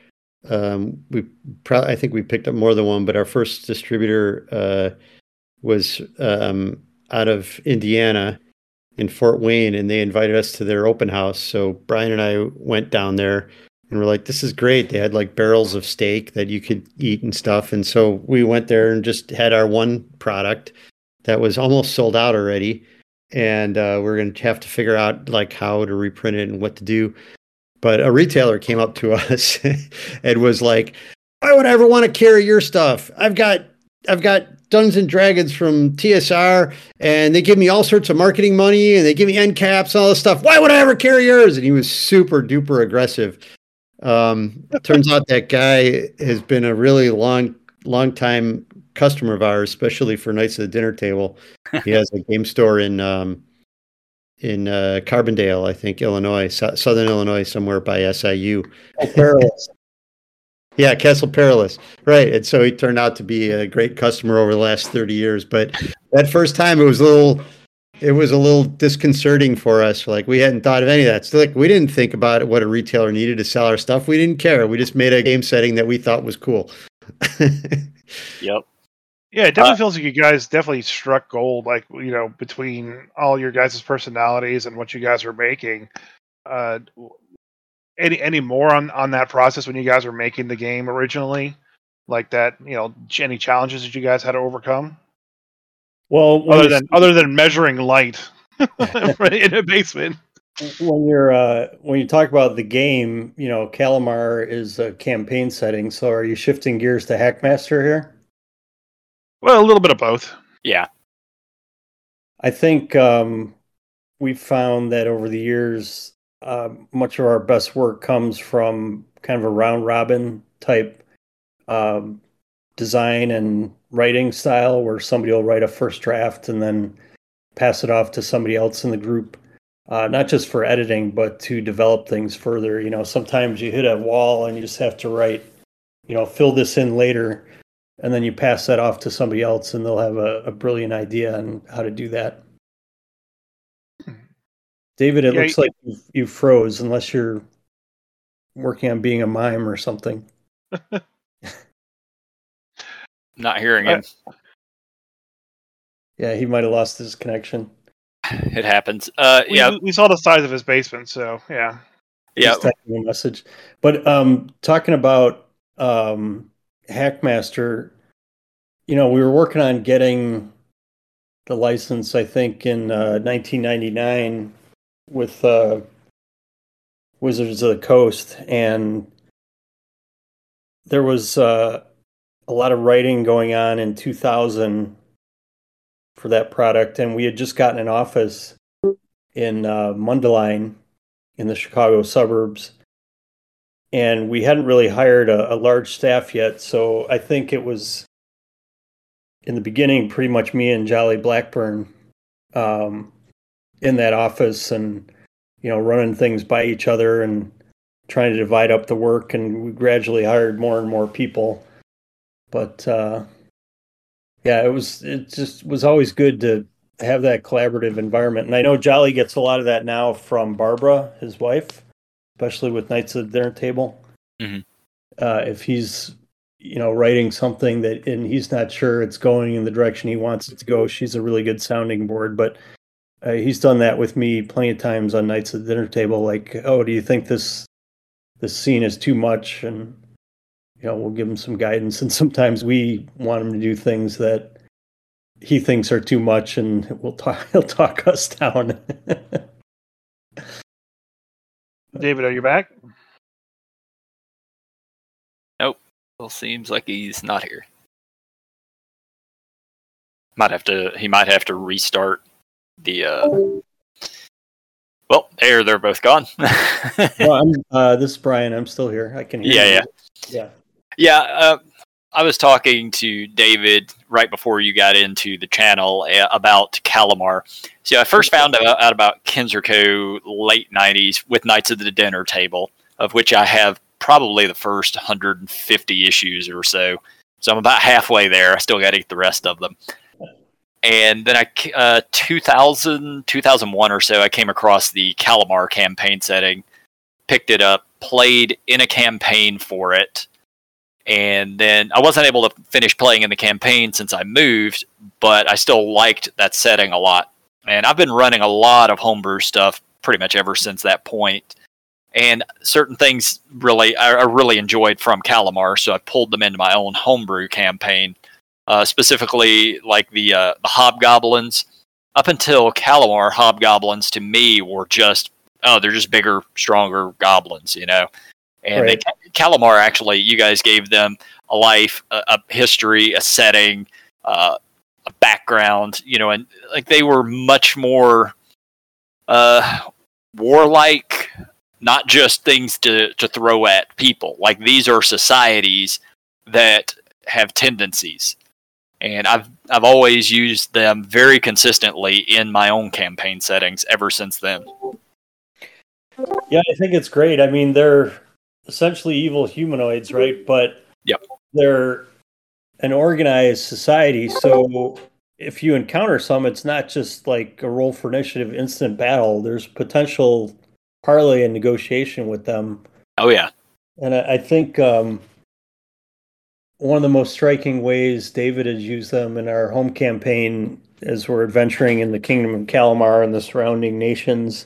Speaker 3: I think we picked up more than one, but our first distributor was out of Indiana in Fort Wayne, and they invited us to their open house. So Brian and I went down there, and we're like, this is great. They had like barrels of steak that you could eat and stuff. And so we went there and just had our one product that was almost sold out already. And we're going to have to figure out like how to reprint it and what to do. But a retailer came up to us and was like, why would I ever want to carry your stuff? I've got Dungeons and Dragons from TSR, and they give me all sorts of marketing money, and they give me end caps and all this stuff. Why would I ever carry yours? And he was super duper aggressive. Turns out that guy has been a really long time customer of ours, especially for Knights of the Dinner Table. He has a game store in Carbondale, I think, Illinois, Southern Illinois, somewhere by SIU.
Speaker 4: Perilous.
Speaker 3: Yeah, Castle Perilous. Right. And so he turned out to be a great customer over the last 30 years. But that first time it was a little disconcerting for us. Like, we hadn't thought of any of that. So like, we didn't think about what a retailer needed to sell our stuff. We didn't care. We just made a game setting that we thought was cool.
Speaker 2: Yep.
Speaker 1: Yeah, it definitely feels like you guys definitely struck gold, like, between all your guys' personalities and what you guys are making. Any more on that process when you guys were making the game originally? Like that, any challenges that you guys had to overcome?
Speaker 4: Well,
Speaker 1: other than measuring light in a basement.
Speaker 4: When you talk about the game, Calamar is a campaign setting. So are you shifting gears to Hackmaster here?
Speaker 1: Well, a little bit of both.
Speaker 2: Yeah.
Speaker 4: I think we've found that over the years, much of our best work comes from kind of a round robin type design and writing style where somebody will write a first draft and then pass it off to somebody else in the group. Not just for editing, but to develop things further. Sometimes you hit a wall and you just have to write, fill this in later. And then you pass that off to somebody else and they'll have a brilliant idea on how to do that. David, it looks like you froze unless you're working on being a mime or something.
Speaker 2: Not hearing him.
Speaker 4: Yeah, he might have lost his connection.
Speaker 2: It happens.
Speaker 1: We saw the size of his basement, so yeah.
Speaker 2: Yeah.
Speaker 4: Just typing a message. But talking about Hackmaster, we were working on getting the license, I think, in 1999 with Wizards of the Coast, and there was a lot of writing going on in 2000 for that product, and we had just gotten an office in Mundelein in the Chicago suburbs, and we hadn't really hired a large staff yet, so I think it was in the beginning pretty much me and Jolly Blackburn in that office and running things by each other and trying to divide up the work, and we gradually hired more and more people. But it just was always good to have that collaborative environment. And I know Jolly gets a lot of that now from Barbara, his wife, especially with Knights of the Dinner Table.
Speaker 2: Mm-hmm.
Speaker 4: If he's writing something and he's not sure it's going in the direction he wants it to go, she's a really good sounding board. But he's done that with me plenty of times on Knights of the Dinner Table. Like, oh, do you think this scene is too much? And we'll give him some guidance. And sometimes we want him to do things that he thinks are too much, and he'll talk us down.
Speaker 1: David, are you back?
Speaker 2: Nope. Well, seems like he's not here. He might have to restart the. Well, they're both gone.
Speaker 4: This is Brian. I'm still here. I can hear you.
Speaker 2: Yeah. I was talking to David right before you got into the channel about Calamar. So I first found out about Kenzerco late 90s with Knights of the Dinner Table, of which I have probably the first 150 issues or so. So I'm about halfway there. I still got to get the rest of them. And then 2001 or so, I came across the Calamar campaign setting, picked it up, played in a campaign for it. And then I wasn't able to finish playing in the campaign since I moved, but I still liked that setting a lot. And I've been running a lot of homebrew stuff pretty much ever since that point. And certain things I really enjoyed from Calamar, so I pulled them into my own homebrew campaign, specifically like the Hobgoblins. Up until Calamar, Hobgoblins to me were just, they're just bigger, stronger goblins, And right. Calamar, actually, you guys gave them a life, a history, a setting, a background, and like they were much more warlike, not just things to throw at people. Like these are societies that have tendencies, and I've always used them very consistently in my own campaign settings ever since then.
Speaker 4: Yeah, I think it's great. I mean, they're essentially evil humanoids, right? But
Speaker 2: yep.
Speaker 4: They're an organized society, so if you encounter some, it's not just like a roll for initiative instant battle. There's potential parlay and negotiation with them.
Speaker 2: Oh yeah.
Speaker 4: And I think one of the most striking ways David has used them in our home campaign as we're adventuring in the Kingdom of Calamar and the surrounding nations,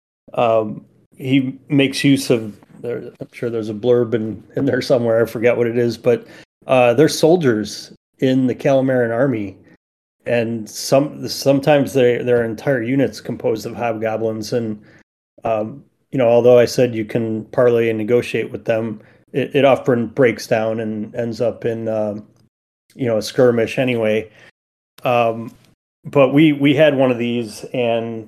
Speaker 4: he makes use of, I'm sure there's a blurb in there somewhere, I forget what it is, but they're soldiers in the Calamaran army. And sometimes their entire units composed of hobgoblins. And, although I said you can parlay and negotiate with them, it often breaks down and ends up in, a skirmish anyway. But we had one of these, and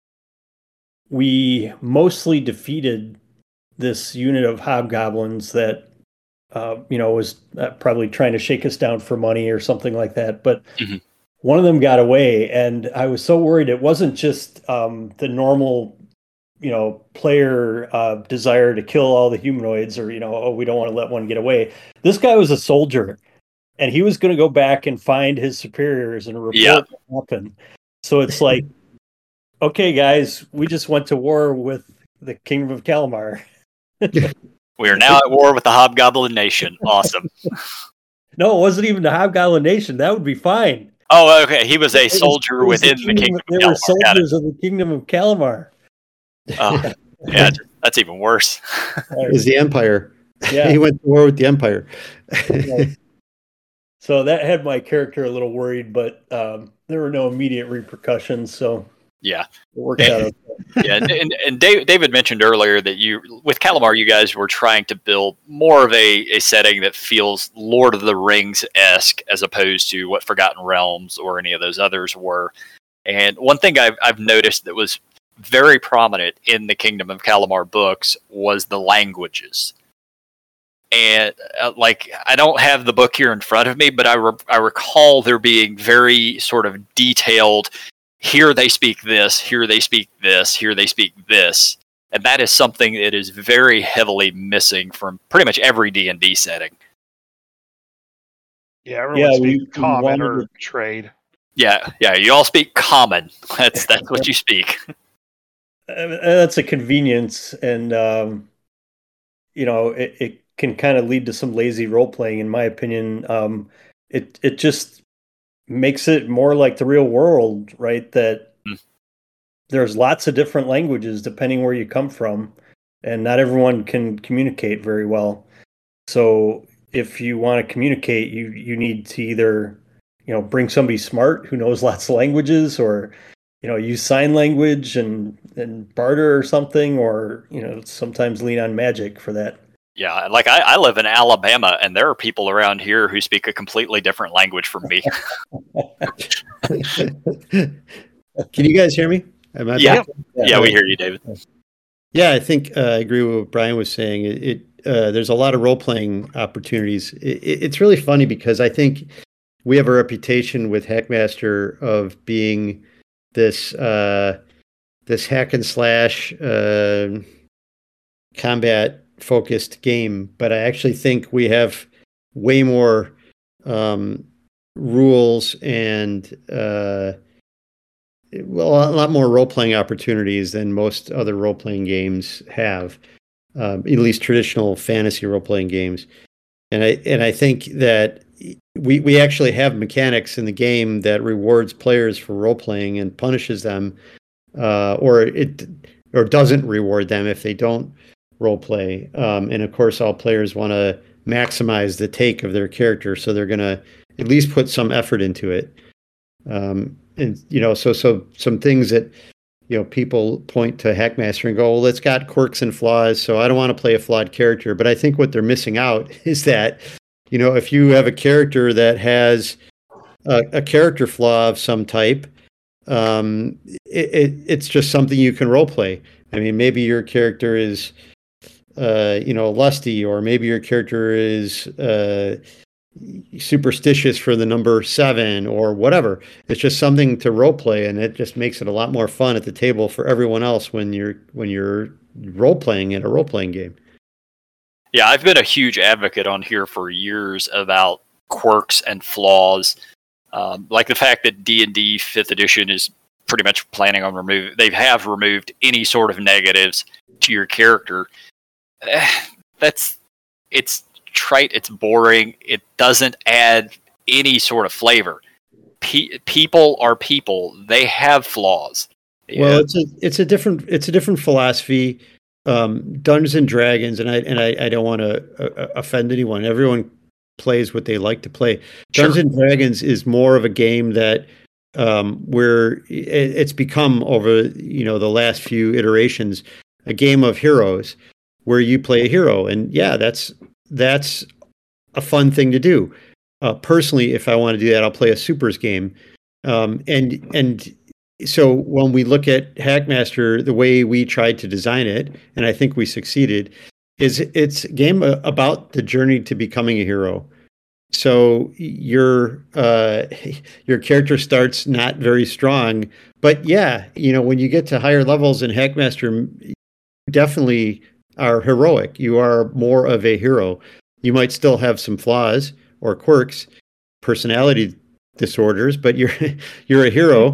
Speaker 4: we mostly defeated this unit of hobgoblins that, was probably trying to shake us down for money or something like that. But one of them got away, and I was so worried. It wasn't just the normal, player desire to kill all the humanoids, or, we don't want to let one get away. This guy was a soldier, and he was going to go back and find his superiors and report what happened. So it's like, okay, guys, we just went to war with the Kingdom of Calamar.
Speaker 2: We are now at war with the Hobgoblin Nation. Awesome.
Speaker 4: No, it wasn't even the Hobgoblin Nation. That would be fine.
Speaker 2: Oh, okay. He was a soldier within the Kingdom of Calamar.
Speaker 4: They were soldiers of the Kingdom of Calamar.
Speaker 2: Oh, yeah, that's even worse.
Speaker 3: It was the Empire.
Speaker 4: Yeah.
Speaker 3: He went to war with the Empire.
Speaker 4: Right. So that had my character a little worried, but there were no immediate repercussions. So
Speaker 2: yeah,
Speaker 4: it worked out okay.
Speaker 2: Yeah, and David mentioned earlier that with Calamar, you guys were trying to build more of a setting that feels Lord of the Rings-esque as opposed to what Forgotten Realms or any of those others were. And one thing I've noticed that was very prominent in the Kingdom of Calamar books was the languages. And I don't have the book here in front of me, but I recall there being very sort of detailed, here they speak this, here they speak this, here they speak this. And that is something that is very heavily missing from pretty much every D&D setting.
Speaker 1: Yeah, everyone speaks common or trade.
Speaker 2: Yeah, you all speak common. That's what you speak.
Speaker 4: That's a convenience, and it can kind of lead to some lazy role playing, in my opinion. It just makes it more like the real world, right? That there's lots of different languages depending where you come from, and not everyone can communicate very well. So if you want to communicate, you need to either, bring somebody smart who knows lots of languages, or, use sign language and barter or something, or, sometimes lean on magic for that.
Speaker 2: Yeah, like I live in Alabama, and there are people around here who speak a completely different language from me.
Speaker 3: Can you guys hear me?
Speaker 2: Yeah, we hear you, David.
Speaker 3: Yeah, I think I agree with what Brian was saying. There's a lot of role-playing opportunities. It's really funny because I think we have a reputation with Hackmaster of being this hack and slash combat-focused game, but I actually think we have way more rules and a lot more role-playing opportunities than most other role-playing games have, at least traditional fantasy role-playing games. And I think that we actually have mechanics in the game that rewards players for role-playing and punishes them, or doesn't reward them if they don't role-play. And of course, all players want to maximize the take of their character, so they're going to at least put some effort into it. And so some things that people point to Hackmaster and go, well, it's got quirks and flaws, so I don't want to play a flawed character. But I think what they're missing out is that if you have a character that has a character flaw of some type, it's just something you can role play. I mean, maybe your character is lusty, or maybe your character is superstitious for the number 7 or whatever. It's just something to role play, and it just makes it a lot more fun at the table for everyone else when you're role playing in a role playing game.
Speaker 2: Yeah, I've been a huge advocate on here for years about quirks and flaws, like the fact that D&D 5th edition is pretty much planning on they have removed any sort of negatives to your character. It's trite, it's boring, it doesn't add any sort of flavor. People are people, they have flaws.
Speaker 3: Well, it's a different philosophy. Dungeons and Dragons, and I don't want to offend anyone. Everyone plays what they like to play.
Speaker 2: Sure.
Speaker 3: Dungeons and Dragons is more of a game that where it's become over the last few iterations a game of heroes, where you play a hero, and that's a fun thing to do. Personally, if I want to do that, I'll play a supers game. And so when we look at Hackmaster, the way we tried to design it, and I think we succeeded, is it's a game about the journey to becoming a hero. So your character starts not very strong, but when you get to higher levels in Hackmaster, you definitely are heroic. You are more of a hero. You might still have some flaws or quirks, personality disorders, but you're a hero.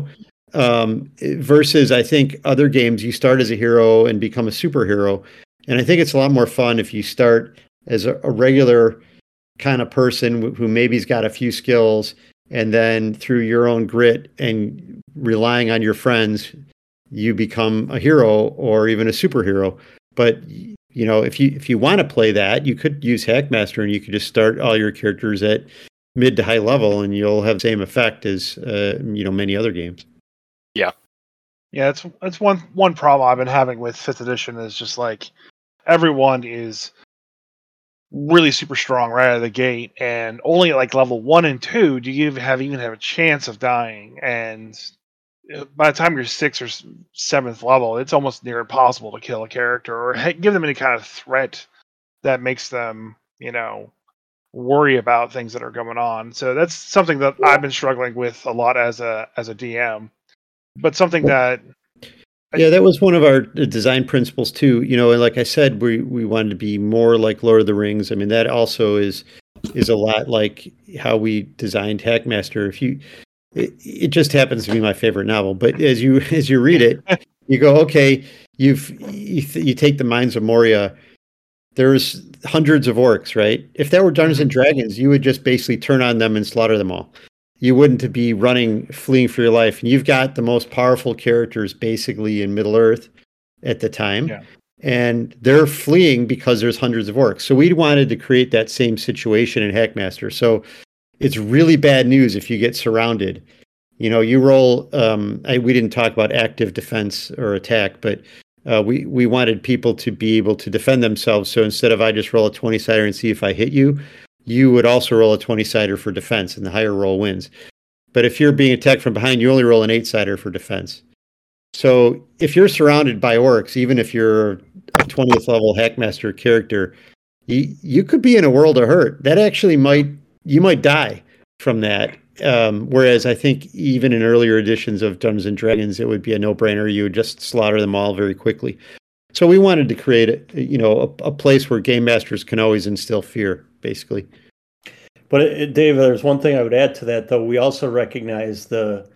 Speaker 3: Versus, I think, other games, you start as a hero and become a superhero. And I think it's a lot more fun if you start as a regular kind of person who maybe's got a few skills, and then through your own grit and relying on your friends, you become a hero or even a superhero. But if you want to play that, you could use Hackmaster, and you could just start all your characters at mid to high level, and you'll have the same effect as many other games.
Speaker 1: Yeah, it's one problem I've been having with 5th edition is just like everyone is really super strong right out of the gate, and only at like level 1 and 2 do you even have a chance of dying. And by the time you're 6th or 7th level, it's almost near impossible to kill a character or give them any kind of threat that makes them, worry about things that are going on. So that's something that I've been struggling with a lot as a DM. But something that
Speaker 3: Yeah, that was one of our design principles too. You know, and like I said, we wanted to be more like Lord of the Rings. I mean, that also is a lot like how we designed Hackmaster. It just happens to be my favorite novel, but as you read it, you go, okay, you take the Mines of Moria. There's hundreds of orcs, right? If that were Dungeons and Dragons, you would just basically turn on them and slaughter them all. You wouldn't be fleeing for your life. And you've got the most powerful characters basically in Middle Earth at the time.
Speaker 1: Yeah.
Speaker 3: And they're fleeing because there's hundreds of orcs. So we wanted to create that same situation in Hackmaster. So it's really bad news if you get surrounded. You know, you roll, we didn't talk about active defense or attack, but we wanted people to be able to defend themselves. So instead of I just roll a 20-sider and see if I hit you, you would also roll a 20-sider for defense, and the higher roll wins. But if you're being attacked from behind, you only roll an 8-sider for defense. So if you're surrounded by orcs, even if you're a 20th level Hackmaster character, you could be in a world of hurt. That actually you might die from that. Whereas I think even in earlier editions of Dungeons and Dragons, it would be a no-brainer. You would just slaughter them all very quickly. So we wanted to create a place where game masters can always instill fear, basically.
Speaker 4: But Dave, there's one thing I would add to that, though. We also recognize the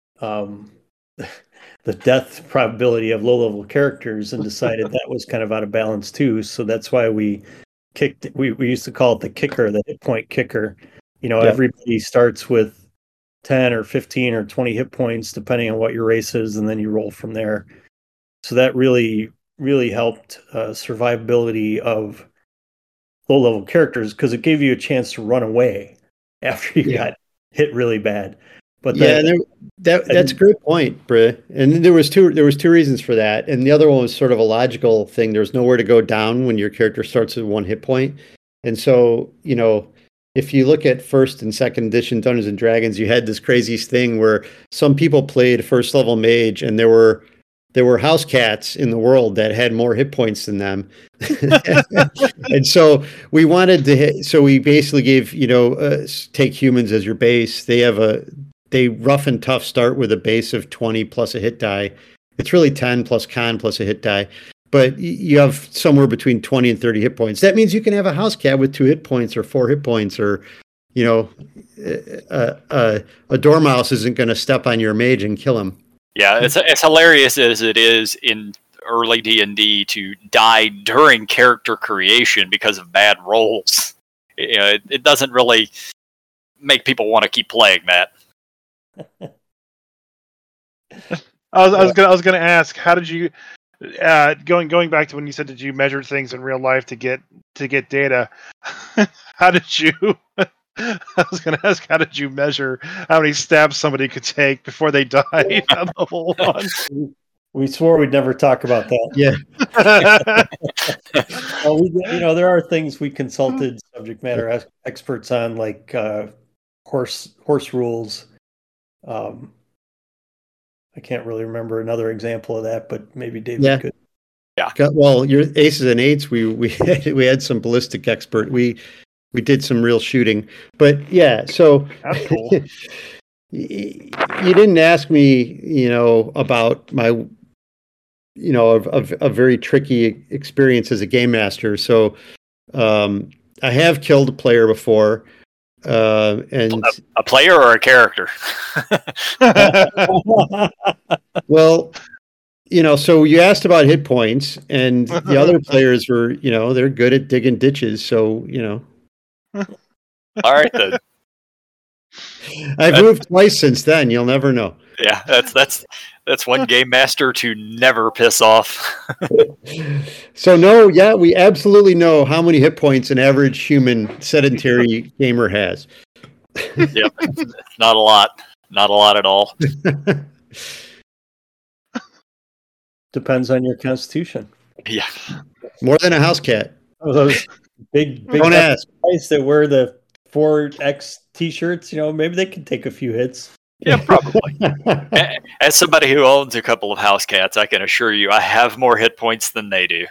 Speaker 4: death probability of low-level characters and decided that was kind of out of balance too. So that's why we used to call it the kicker, the hit point kicker. You know, Everybody starts with 10 or 15 or 20 hit points, depending on what your race is, and then you roll from there. So that really, really helped survivability of low-level characters because it gave you a chance to run away after you got hit really bad. But
Speaker 3: that's a great point, Bri. And there was two reasons for that, and the other one was sort of a logical thing. There's nowhere to go down when your character starts with 1 hit point, and so if you look at first and second edition Dungeons and Dragons, you had this crazy thing where some people played first level mage, and there were house cats in the world that had more hit points than them. And so we wanted to so we basically gave take humans as your base. They rough and tough start with a base of 20 plus a hit die. It's really 10 plus con plus a hit die. But you have somewhere between 20 and 30 hit points. That means you can have a house cat with 2 hit points or 4 hit points, or, a dormouse isn't going to step on your mage and kill him.
Speaker 2: Yeah, it's hilarious as it is in early D&D to die during character creation because of bad rolls. It doesn't really make people want to keep playing that.
Speaker 1: I was gonna ask, how did you going back to when you said did you measure things in real life to get data? How did you? I was going to ask, how did you measure how many stabs somebody could take before they died on the whole one?
Speaker 4: We swore we'd never talk about that.
Speaker 3: Yeah.
Speaker 4: There are things we consulted subject matter experts on, like horse rules. I can't really remember another example of that, but maybe David could.
Speaker 2: Yeah.
Speaker 3: Well, your aces and eights, we had some ballistic expert. We did some real shooting, but yeah. So
Speaker 1: that's cool.
Speaker 3: You didn't ask me, about my, a very tricky experience as a game master. So I have killed a player before. And
Speaker 2: a player or a character?
Speaker 3: Well, so you asked about hit points, and the other players were, they're good at digging ditches. So,
Speaker 2: All right, then.
Speaker 3: I've moved twice since then. You'll never know.
Speaker 2: Yeah, that's one game master to never piss off.
Speaker 3: So we absolutely know how many hit points an average human sedentary gamer has.
Speaker 2: Yep, not a lot at all.
Speaker 4: Depends on your constitution.
Speaker 2: Yeah,
Speaker 3: more than a house cat.
Speaker 4: Oh, those big
Speaker 3: Don't ask.
Speaker 4: guys that wear the 4X t-shirts, maybe they can take a few hits.
Speaker 2: Yeah, probably. As somebody who owns a couple of house cats, I can assure you I have more hit points than they do.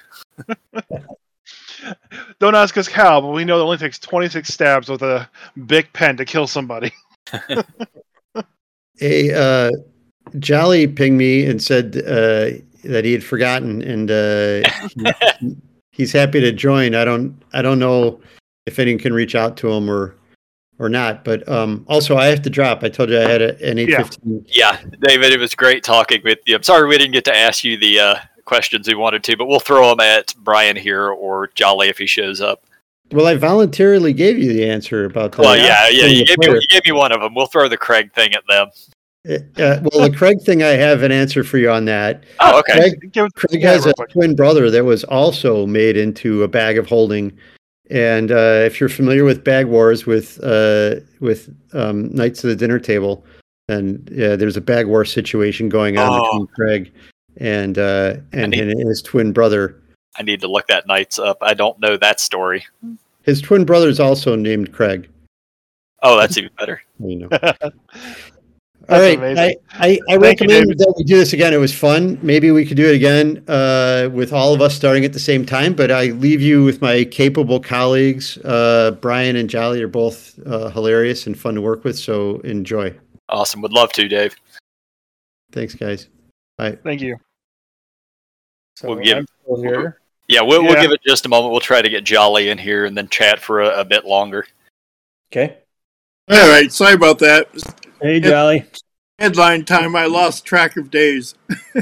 Speaker 1: Don't ask us how, but we know it only takes 26 stabs with a big pen to kill somebody.
Speaker 3: Jolly pinged me and said he had forgotten, and he's happy to join. I don't know if anyone can reach out to him or not. But also, I have to drop. I told you I had an 8:15.
Speaker 2: Yeah, David, it was great talking with you. I'm sorry we didn't get to ask you the questions we wanted to, but we'll throw them at Brian here or Jolly if he shows up.
Speaker 3: Well, I voluntarily gave you the answer about that.
Speaker 2: Well, yeah, you gave me one of them. We'll throw the Craig thing at them.
Speaker 3: Well, the Craig thing, I have an answer for you on that.
Speaker 2: Oh, okay.
Speaker 3: Craig has a twin brother that was also made into a bag of holding. And if you're familiar with Bag Wars with Knights of the Dinner Table, then there's a bag war situation going on between Craig and his twin brother.
Speaker 2: I need to look that Knights up. I don't know that story.
Speaker 3: His twin brother is also named Craig.
Speaker 2: Oh, that's even better.
Speaker 3: You know. All right, I recommend that we do this again. It was fun. Maybe we could do it again with all of us starting at the same time. But I leave you with my capable colleagues. Brian and Jolly are both hilarious and fun to work with. So enjoy.
Speaker 2: Awesome. Would love to, Dave.
Speaker 3: Thanks, guys. Bye.
Speaker 1: Thank you.
Speaker 4: So
Speaker 2: we'll give
Speaker 4: here.
Speaker 2: We'll give it just a moment. We'll try to get Jolly in here and then chat for a bit longer.
Speaker 4: Okay.
Speaker 5: All right. Sorry about that.
Speaker 4: Hey, Jolly.
Speaker 5: Headline time. I lost track of days.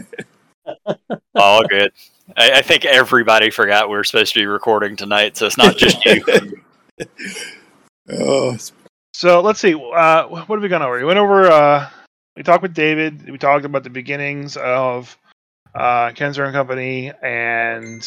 Speaker 2: All good. I think everybody forgot we were supposed to be recording tonight, so it's not just you.
Speaker 1: So let's see. What have we gone over? We went over. We talked with David. We talked about the beginnings of Kenzer and Company and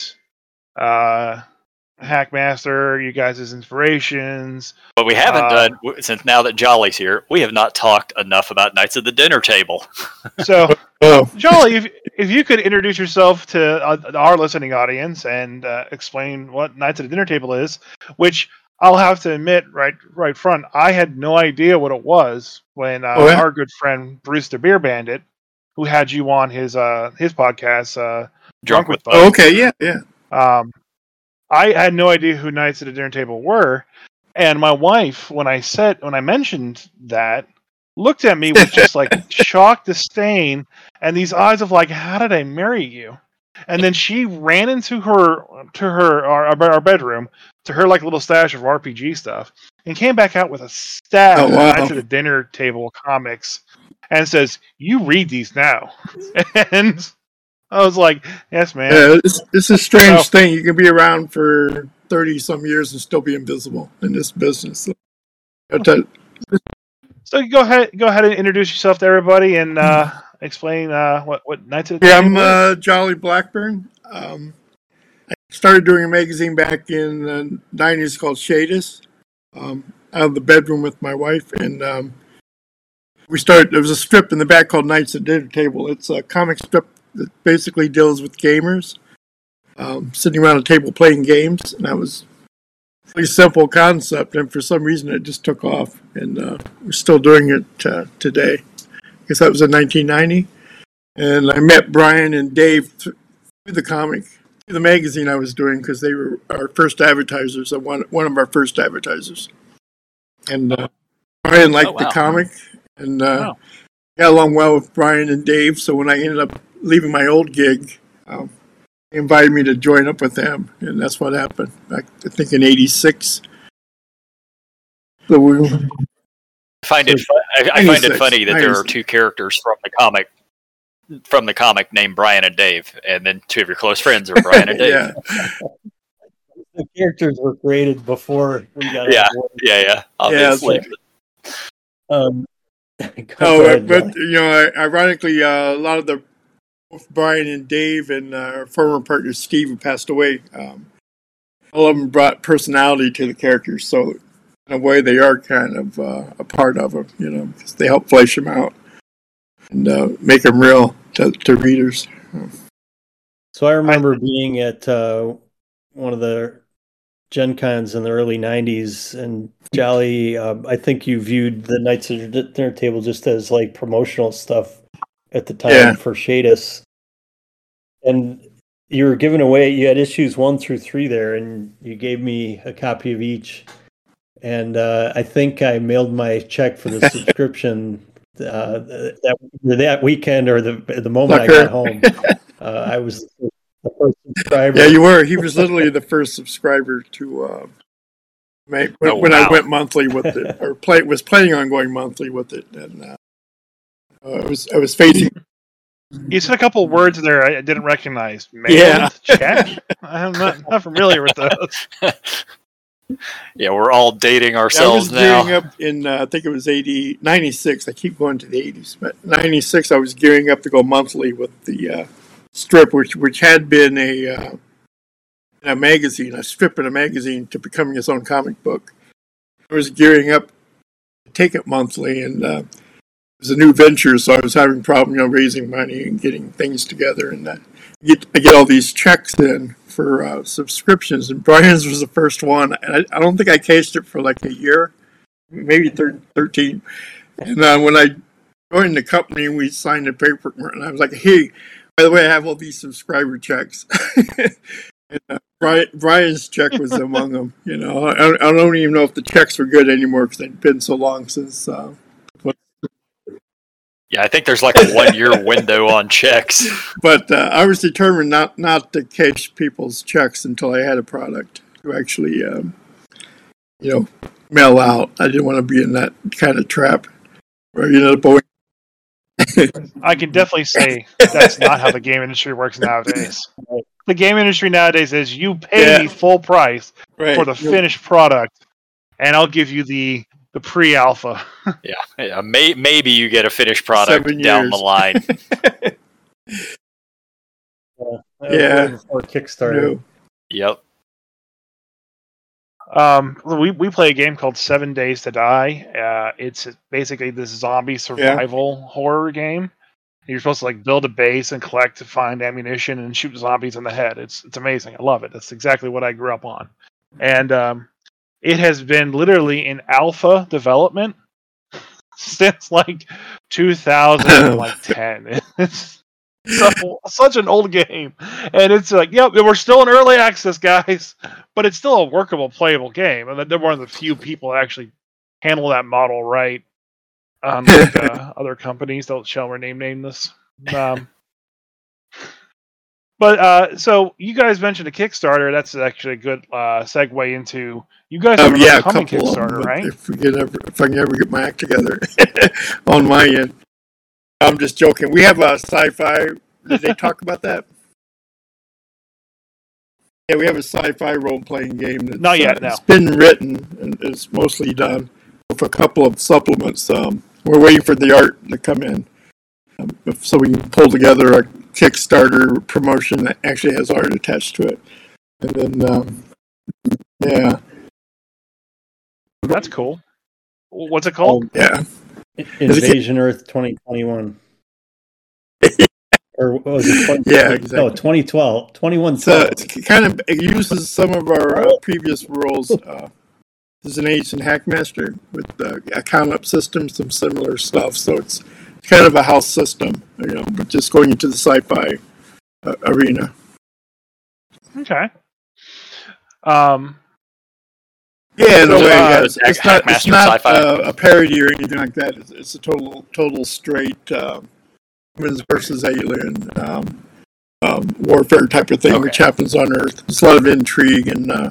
Speaker 1: Hackmaster. You guys' inspirations.
Speaker 2: But we haven't done, since now that Jolly's here, we have not talked enough about Knights of the Dinner Table.
Speaker 1: So, Jolly, if you could introduce yourself to our listening audience and explain what Knights of the Dinner Table is, which I'll have to admit right front, I had no idea what it was when our good friend Bruce the Beer Bandit, who had you on his podcast, Drunk with Bud.
Speaker 5: Oh, okay, yeah.
Speaker 1: I had no idea who Knights of the Dinner Table were, and my wife, when I mentioned that, looked at me with just like shocked disdain and these eyes of like, how did I marry you? And then she ran into our bedroom to her like little stash of RPG stuff and came back out with a stack of Knights of the Dinner Table comics and says, "You read these now." And I was like, "Yes, man."
Speaker 5: Yeah, it's a strange thing. You can be around for 30-some years and still be invisible in this business.
Speaker 1: So go ahead and introduce yourself to everybody and explain what Knights of the
Speaker 5: Dinner Table is. I'm Jolly Blackburn. I started doing a magazine back in the 90s called Shadis, out of the bedroom with my wife, and there was a strip in the back called Knights of the Dinner Table. It's a comic strip that basically deals with gamers sitting around a table playing games, and that was a pretty simple concept, and for some reason it just took off, and we're still doing it today. I guess that was in 1990, and I met Brian and Dave through the magazine I was doing, because they were our first advertisers, one of our first advertisers, and Brian liked the comic, and got along well with Brian and Dave, so when I ended up leaving my old gig, they invited me to join up with them, and that's what happened back, I think, in '86. So
Speaker 2: I find it funny that there are two characters from the comic named Brian and Dave, and then two of your close friends are Brian and Dave.
Speaker 5: Yeah.
Speaker 4: The characters were created before we got
Speaker 2: obviously.
Speaker 5: But ironically, a lot of both Brian and Dave and our former partner Steve, who passed away, all of them brought personality to the characters. So in a way, they are kind of a part of them, because they help flesh them out and make them real to readers.
Speaker 4: So I remember being at one of the Gen Cons in the early 90s, and Jolly, I think you viewed the Knights of the Dinner Table just as like promotional stuff at the time for Shadis. And you were giving away, you had issues 1 through 3 there, and you gave me a copy of each. And I think I mailed my check for the subscription that weekend or the moment I got home. I was the first subscriber.
Speaker 5: Yeah, you were. He was literally the first subscriber to when I went monthly with it, or was planning on going monthly with it, and I was facing.
Speaker 1: You said a couple words there I didn't recognize. Mailed? Check? I'm not familiar with those.
Speaker 2: Yeah, we're all dating ourselves now.
Speaker 5: I was gearing up in, I think it was 96. I keep going to the 80s, but 96 I was gearing up to go monthly with the strip, which had been a magazine, a strip in a magazine to becoming its own comic book. I was gearing up to take it monthly, and it was a new venture, so I was having problem, raising money and getting things together, and I get all these checks in for subscriptions, and Brian's was the first one, and I don't think I cased it for like a year, maybe 13. And when I joined the company, we signed the paperwork, and I was like, hey, by the way, I have all these subscriber checks. And Brian's check was among them. I don't even know if the checks were good anymore because they'd been so long since.
Speaker 2: Yeah, I think there's like a 1 year window on checks.
Speaker 5: But I was determined not to cash people's checks until I had a product to actually, mail out. I didn't want to be in that kind of trap where
Speaker 1: I can definitely say that's not how the game industry works nowadays. The game industry nowadays is you pay me full price for the finished product, and I'll give you the pre-alpha.
Speaker 2: Yeah. Maybe you get a finished product down the line.
Speaker 4: Or Kickstarter.
Speaker 5: No.
Speaker 2: Yep.
Speaker 1: We play a game called 7 Days to Die. It's basically this zombie survival horror game. You're supposed to build a base and collect to find ammunition and shoot zombies in the head. It's amazing. I love it. That's exactly what I grew up on. And it has been literally in alpha development since 2010. It's such an old game, and it's we're still in early access, guys, but it's still a workable, playable game, and they're one of the few people that actually handle that model right. Unlike other companies, don't shall remain nameless. But so you guys mentioned a Kickstarter. That's actually a good segue into you guys have an upcoming Kickstarter, right?
Speaker 5: If I can ever get my act together on my end. I'm just joking. We have a sci-fi. Did they talk about that? Yeah, we have a sci-fi role-playing game. That's,
Speaker 1: not yet. No.
Speaker 5: It's been written and it's mostly done with a couple of supplements. We're waiting for the art to come in, so we can pull together a Kickstarter promotion that actually has art attached to it. And then,
Speaker 1: that's cool. What's it called?
Speaker 4: Invasion Earth 2021. Or what was it?
Speaker 5: Exactly.
Speaker 4: No, 2012. 21.
Speaker 5: So it uses some of our previous rules. There's an Ace and Hackmaster with account up system, some similar stuff. So it's kind of a house system, but just going into the sci-fi arena.
Speaker 1: Okay.
Speaker 5: Yeah, in a way, it's not a parody or anything like that. It's a total straight humans versus alien warfare type of thing, which happens on Earth. There's a lot of intrigue and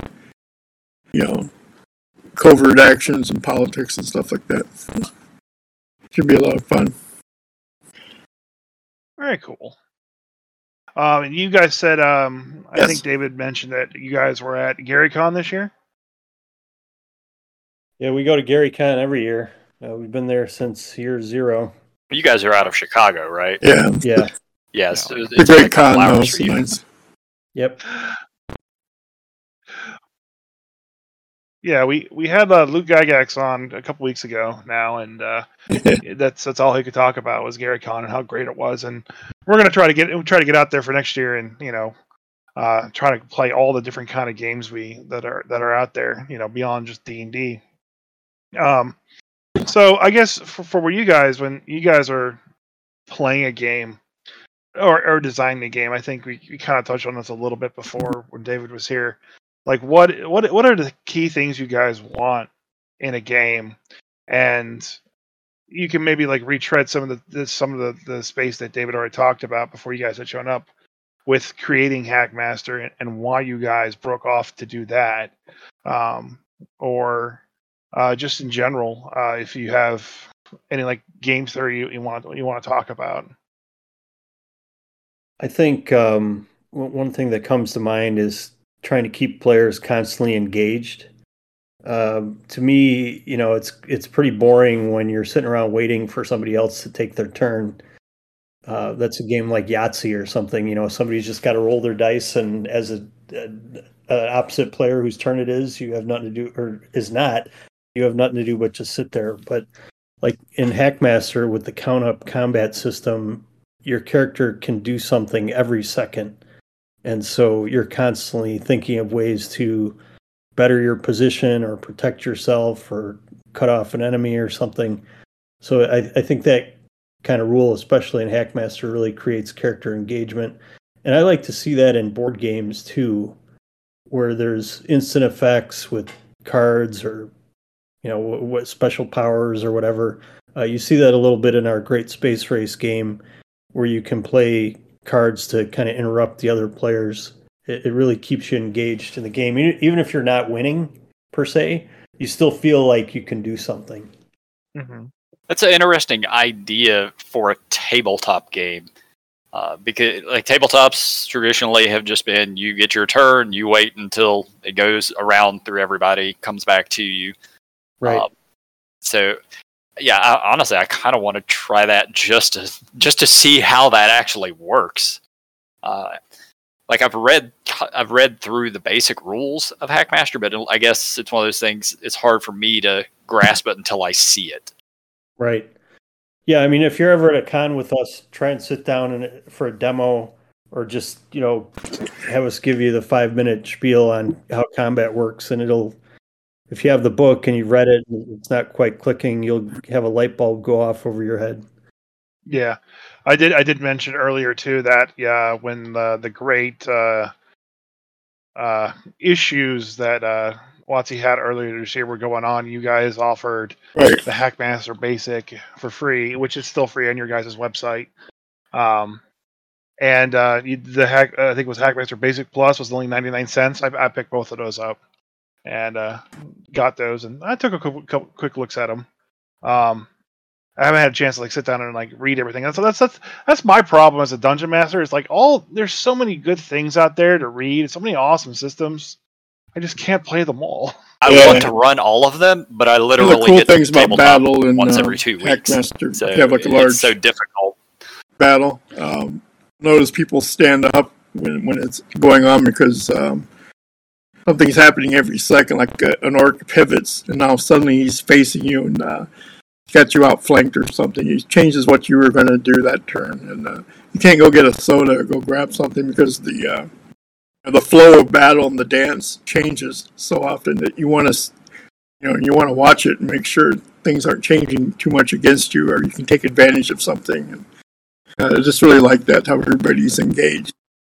Speaker 5: covert actions and politics and stuff like that. Should be a lot of fun.
Speaker 1: Very cool. And you guys said, I think David mentioned that you guys were at GaryCon this year?
Speaker 4: Yeah, we go to GaryCon every year. We've been there since year 0.
Speaker 2: You guys are out of Chicago, right?
Speaker 5: Yeah.
Speaker 2: Yes.
Speaker 5: It's a great con, though. So nice.
Speaker 4: Yep.
Speaker 1: Yeah, we had Luke Gygax on a couple weeks ago now, and that's all he could talk about was GaryCon and how great it was. And we're gonna try to get out there for next year, and try to play all the different kind of games that are out there, beyond just D&D. So I guess for you guys, when you guys are playing a game or designing a game, I think we kind of touched on this a little bit before when David was here. What are the key things you guys want in a game? And you can maybe retread some of the space that David already talked about before you guys had shown up. with creating Hackmaster and why you guys broke off to do that, or just in general, if you have any like game theory you want to talk about.
Speaker 4: I think one thing that comes to mind is trying to keep players constantly engaged. To me, it's pretty boring when you're sitting around waiting for somebody else to take their turn. That's a game like Yahtzee or something. Somebody's just got to roll their dice, and as an opposite player whose turn it is, you have nothing to do, or is not, you have nothing to do but just sit there. But like in Hackmaster with the count up combat system, your character can do something every second. And so you're constantly thinking of ways to better your position or protect yourself or cut off an enemy or something. So I think that kind of rule, especially in Hackmaster, really creates character engagement. And I like to see that in board games too, where there's instant effects with cards or what special powers or whatever. You see that a little bit in our Great Space Race game, where you can play cards to kind of interrupt the other players. It really keeps you engaged in the game. Even if you're not winning, per se, you still feel like you can do something.
Speaker 2: Mm-hmm. That's an interesting idea for a tabletop game. Because like tabletops traditionally have just been, you get your turn, you wait until it goes around through everybody, comes back to you.
Speaker 4: Right.
Speaker 2: So, yeah, honestly, I kind of want to try that just to see how that actually works. Like I've read through the basic rules of Hackmaster, but I guess it's one of those things. It's hard for me to grasp it until I see it.
Speaker 4: Right. Yeah, I mean, if you're ever at a con with us, try and sit down for a demo, or just have us give you the 5-minute spiel on how combat works, and if you have the book and you've read it and it's not quite clicking, you'll have a light bulb go off over your head.
Speaker 1: Yeah, I did mention earlier too that when the great issues that WotC had earlier this year were going on, you guys offered the Hackmaster Basic for free, which is still free on your guys' website. And I think it was Hackmaster Basic Plus was only 99 cents. I picked both of those up and got those, and I took a couple quick looks at them. I haven't had a chance to sit down and read everything. And so that's my problem as a dungeon master. It's there's so many good things out there to read, so many awesome systems. I just can't play them all.
Speaker 2: I want to run all of them, but I literally
Speaker 5: cool
Speaker 2: get
Speaker 5: things about battle and
Speaker 2: once every 2 weeks.
Speaker 5: Hackmaster,
Speaker 2: so
Speaker 5: have a large
Speaker 2: it's so difficult.
Speaker 5: Battle. Notice people stand up when it's going on because something's happening every second, like an orc pivots, and now suddenly he's facing you and got you outflanked or something. He changes what you were going to do that turn, and you can't go get a soda or go grab something because the flow of battle and the dance changes so often that you want to watch it and make sure things aren't changing too much against you, or you can take advantage of something. And I just really like that, how everybody's engaged.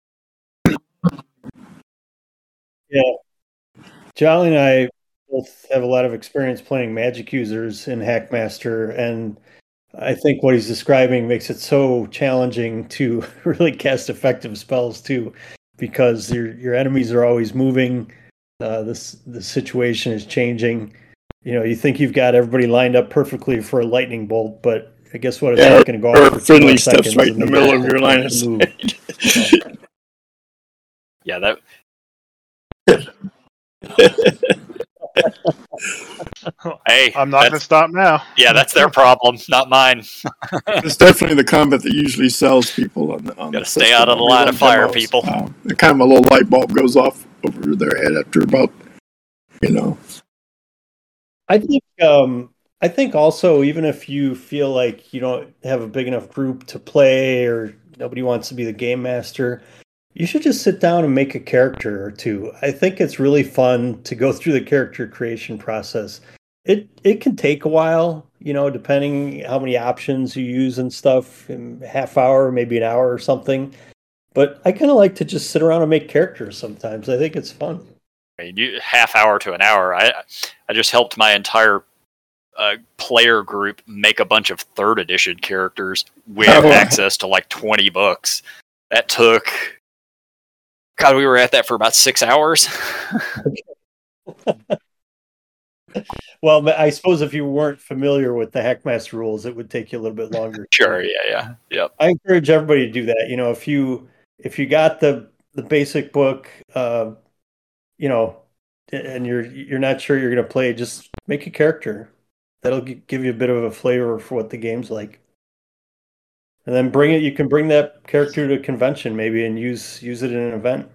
Speaker 4: Yeah, Jolly and I both have a lot of experience playing magic users in Hackmaster, and I think what he's describing makes it so challenging to really cast effective spells too, because your enemies are always moving. The situation is changing. You think you've got everybody lined up perfectly for a lightning bolt, but I guess what, it's not going to go off for
Speaker 5: friendly steps right in the middle of your line of sight.
Speaker 2: Yeah, that. Hey,
Speaker 1: I'm not going to stop now.
Speaker 2: Yeah, that's their problem, not mine.
Speaker 5: It's definitely the combat that usually sells people on the
Speaker 2: Gotta stay out of the line of fire, people.
Speaker 5: Kind of a little light bulb goes off over their head after about,
Speaker 4: I think also, even if you feel like you don't have a big enough group to play or nobody wants to be the game master, you should just sit down and make a character or two. I think it's really fun to go through the character creation process. It can take a while, depending how many options you use and stuff, in half hour, maybe an hour or something. But I kind of like to just sit around and make characters sometimes. I think it's fun.
Speaker 2: I mean, half hour to an hour. I just helped my entire player group make a bunch of 3rd edition characters with access to 20 books. That took God, we were at that for about 6 hours.
Speaker 4: Well, I suppose if you weren't familiar with the Hackmaster rules, it would take you a little bit longer.
Speaker 2: Sure, yeah.
Speaker 4: I encourage everybody to do that. If you got the basic book, and you're not sure you're going to play, just make a character. That'll give you a bit of a flavor for what the game's like. And then you can bring that character to a convention maybe and use it in an event.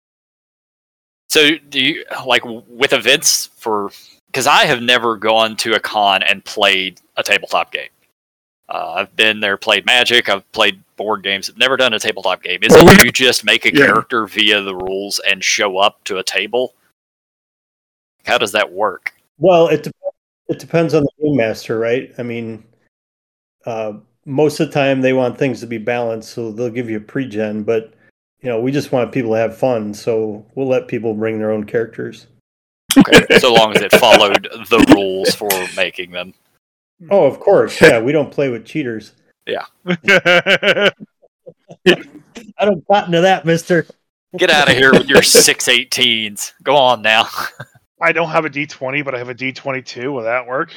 Speaker 2: So do you like with events because I have never gone to a con and played a tabletop game. I've been there, played Magic, I've played board games, I've never done a tabletop game. Is it you just make a character via the rules and show up to a table? How does that work?
Speaker 4: Well, it depends on the game master, right? I mean, most of the time they want things to be balanced, so they'll give you a pre-gen, but we just want people to have fun, so we'll let people bring their own characters.
Speaker 2: Okay, so long as it followed the rules for making them.
Speaker 4: Oh, of course. Yeah, we don't play with cheaters.
Speaker 2: Yeah.
Speaker 4: I don't cotton to that, mister.
Speaker 2: Get out of here with your 618s. Go on now.
Speaker 1: I don't have a D20, but I have a D22. Will that work?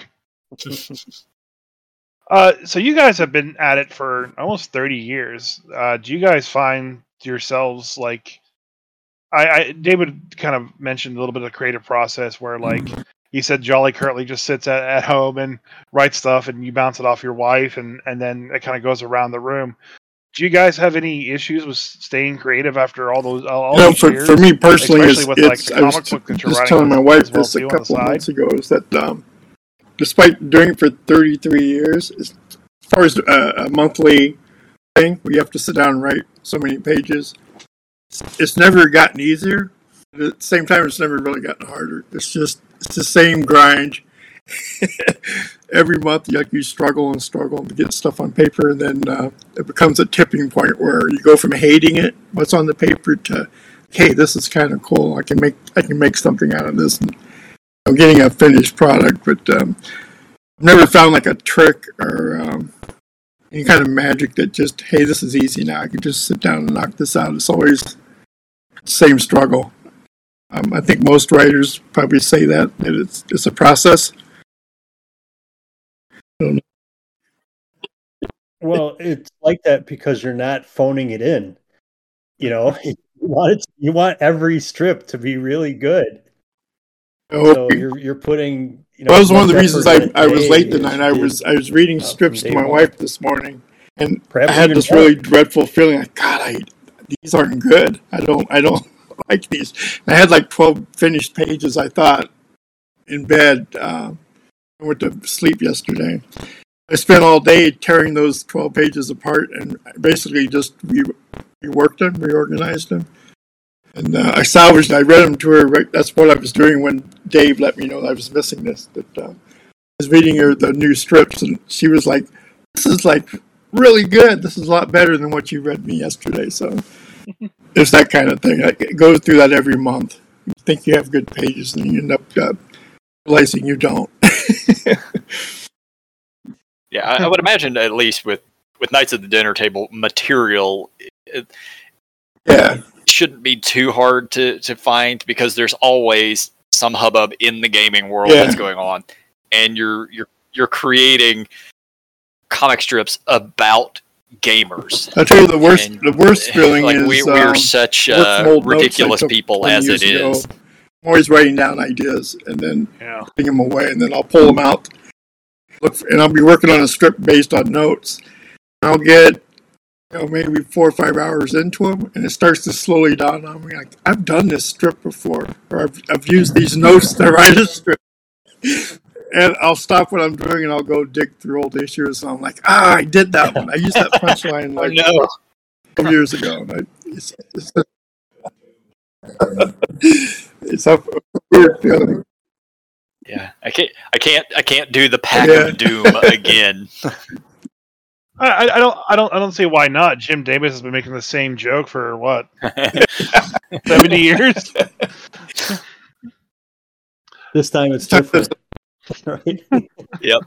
Speaker 1: So you guys have been at it for almost 30 years. Do you guys find yourselves like... David kind of mentioned a little bit of the creative process where, like, he said Jolly currently just sits at home and writes stuff and you bounce it off your wife and then it kind of goes around the room. Do you guys have any issues with staying creative after all those these years?
Speaker 5: For me personally,
Speaker 1: especially with like the comic book that you're
Speaker 5: just
Speaker 1: writing
Speaker 5: telling my wife
Speaker 1: well
Speaker 5: this a couple of months ago is that despite doing it for 33 years, as far as a monthly thing where you have to sit down and write so many pages, it's never gotten easier. At the same time, it's never really gotten harder. It's the same grind. Every month, you struggle to get stuff on paper, and then it becomes a tipping point where you go from hating it, what's on the paper, to, hey, this is kind of cool. I can make something out of this. And I'm getting a finished product, but I've never found like a trick or any kind of magic that just, hey, this is easy now. I can just sit down and knock this out. It's always the same struggle. I think most writers probably say that it's a process.
Speaker 4: Well, it's like that because you're not phoning it in. You want every strip to be really good. So you're putting.
Speaker 5: That was one of the reasons I was late tonight. I was reading strips to my wife this morning, and I had this really dreadful feeling. Like, God, these aren't good. I don't like these. And I had like 12 finished pages. I thought in bed. I went to sleep yesterday. I spent all day tearing those 12 pages apart and basically just reworked them, reorganized them. And I salvaged them. I read them to her. Right, that's what I was doing when Dave let me know that I was missing this. But I was reading her the new strips, and she was like, this is like really good. This is a lot better than what you read me yesterday. So it's that kind of thing. It goes through that every month. You think you have good pages, and you end up realizing you don't.
Speaker 2: Yeah, I would imagine at least with Knights at the Dinner Table material, it shouldn't be too hard to find because there's always some hubbub in the gaming world that's going on, and you're creating comic strips about gamers.
Speaker 5: I tell you, the worst feeling is
Speaker 2: we're such ridiculous people as it is.
Speaker 5: I'm always writing down ideas and then putting them away, and then I'll pull them out. And I'll be working on a strip based on notes. I'll get maybe 4 or 5 hours into them, and it starts to slowly dawn on me. Like, I've done this strip before, or I've used these notes to write a strip. And I'll stop what I'm doing, and I'll go dig through old issues, and I'm like, I did that one. I used that punchline like 12 years ago. It's a weird feeling.
Speaker 2: Yeah, I can't do the Pack of Doom again.
Speaker 1: I don't see why not. Jim Davis has been making the same joke for what 70 years.
Speaker 4: This time it's different. Right?
Speaker 2: Yep.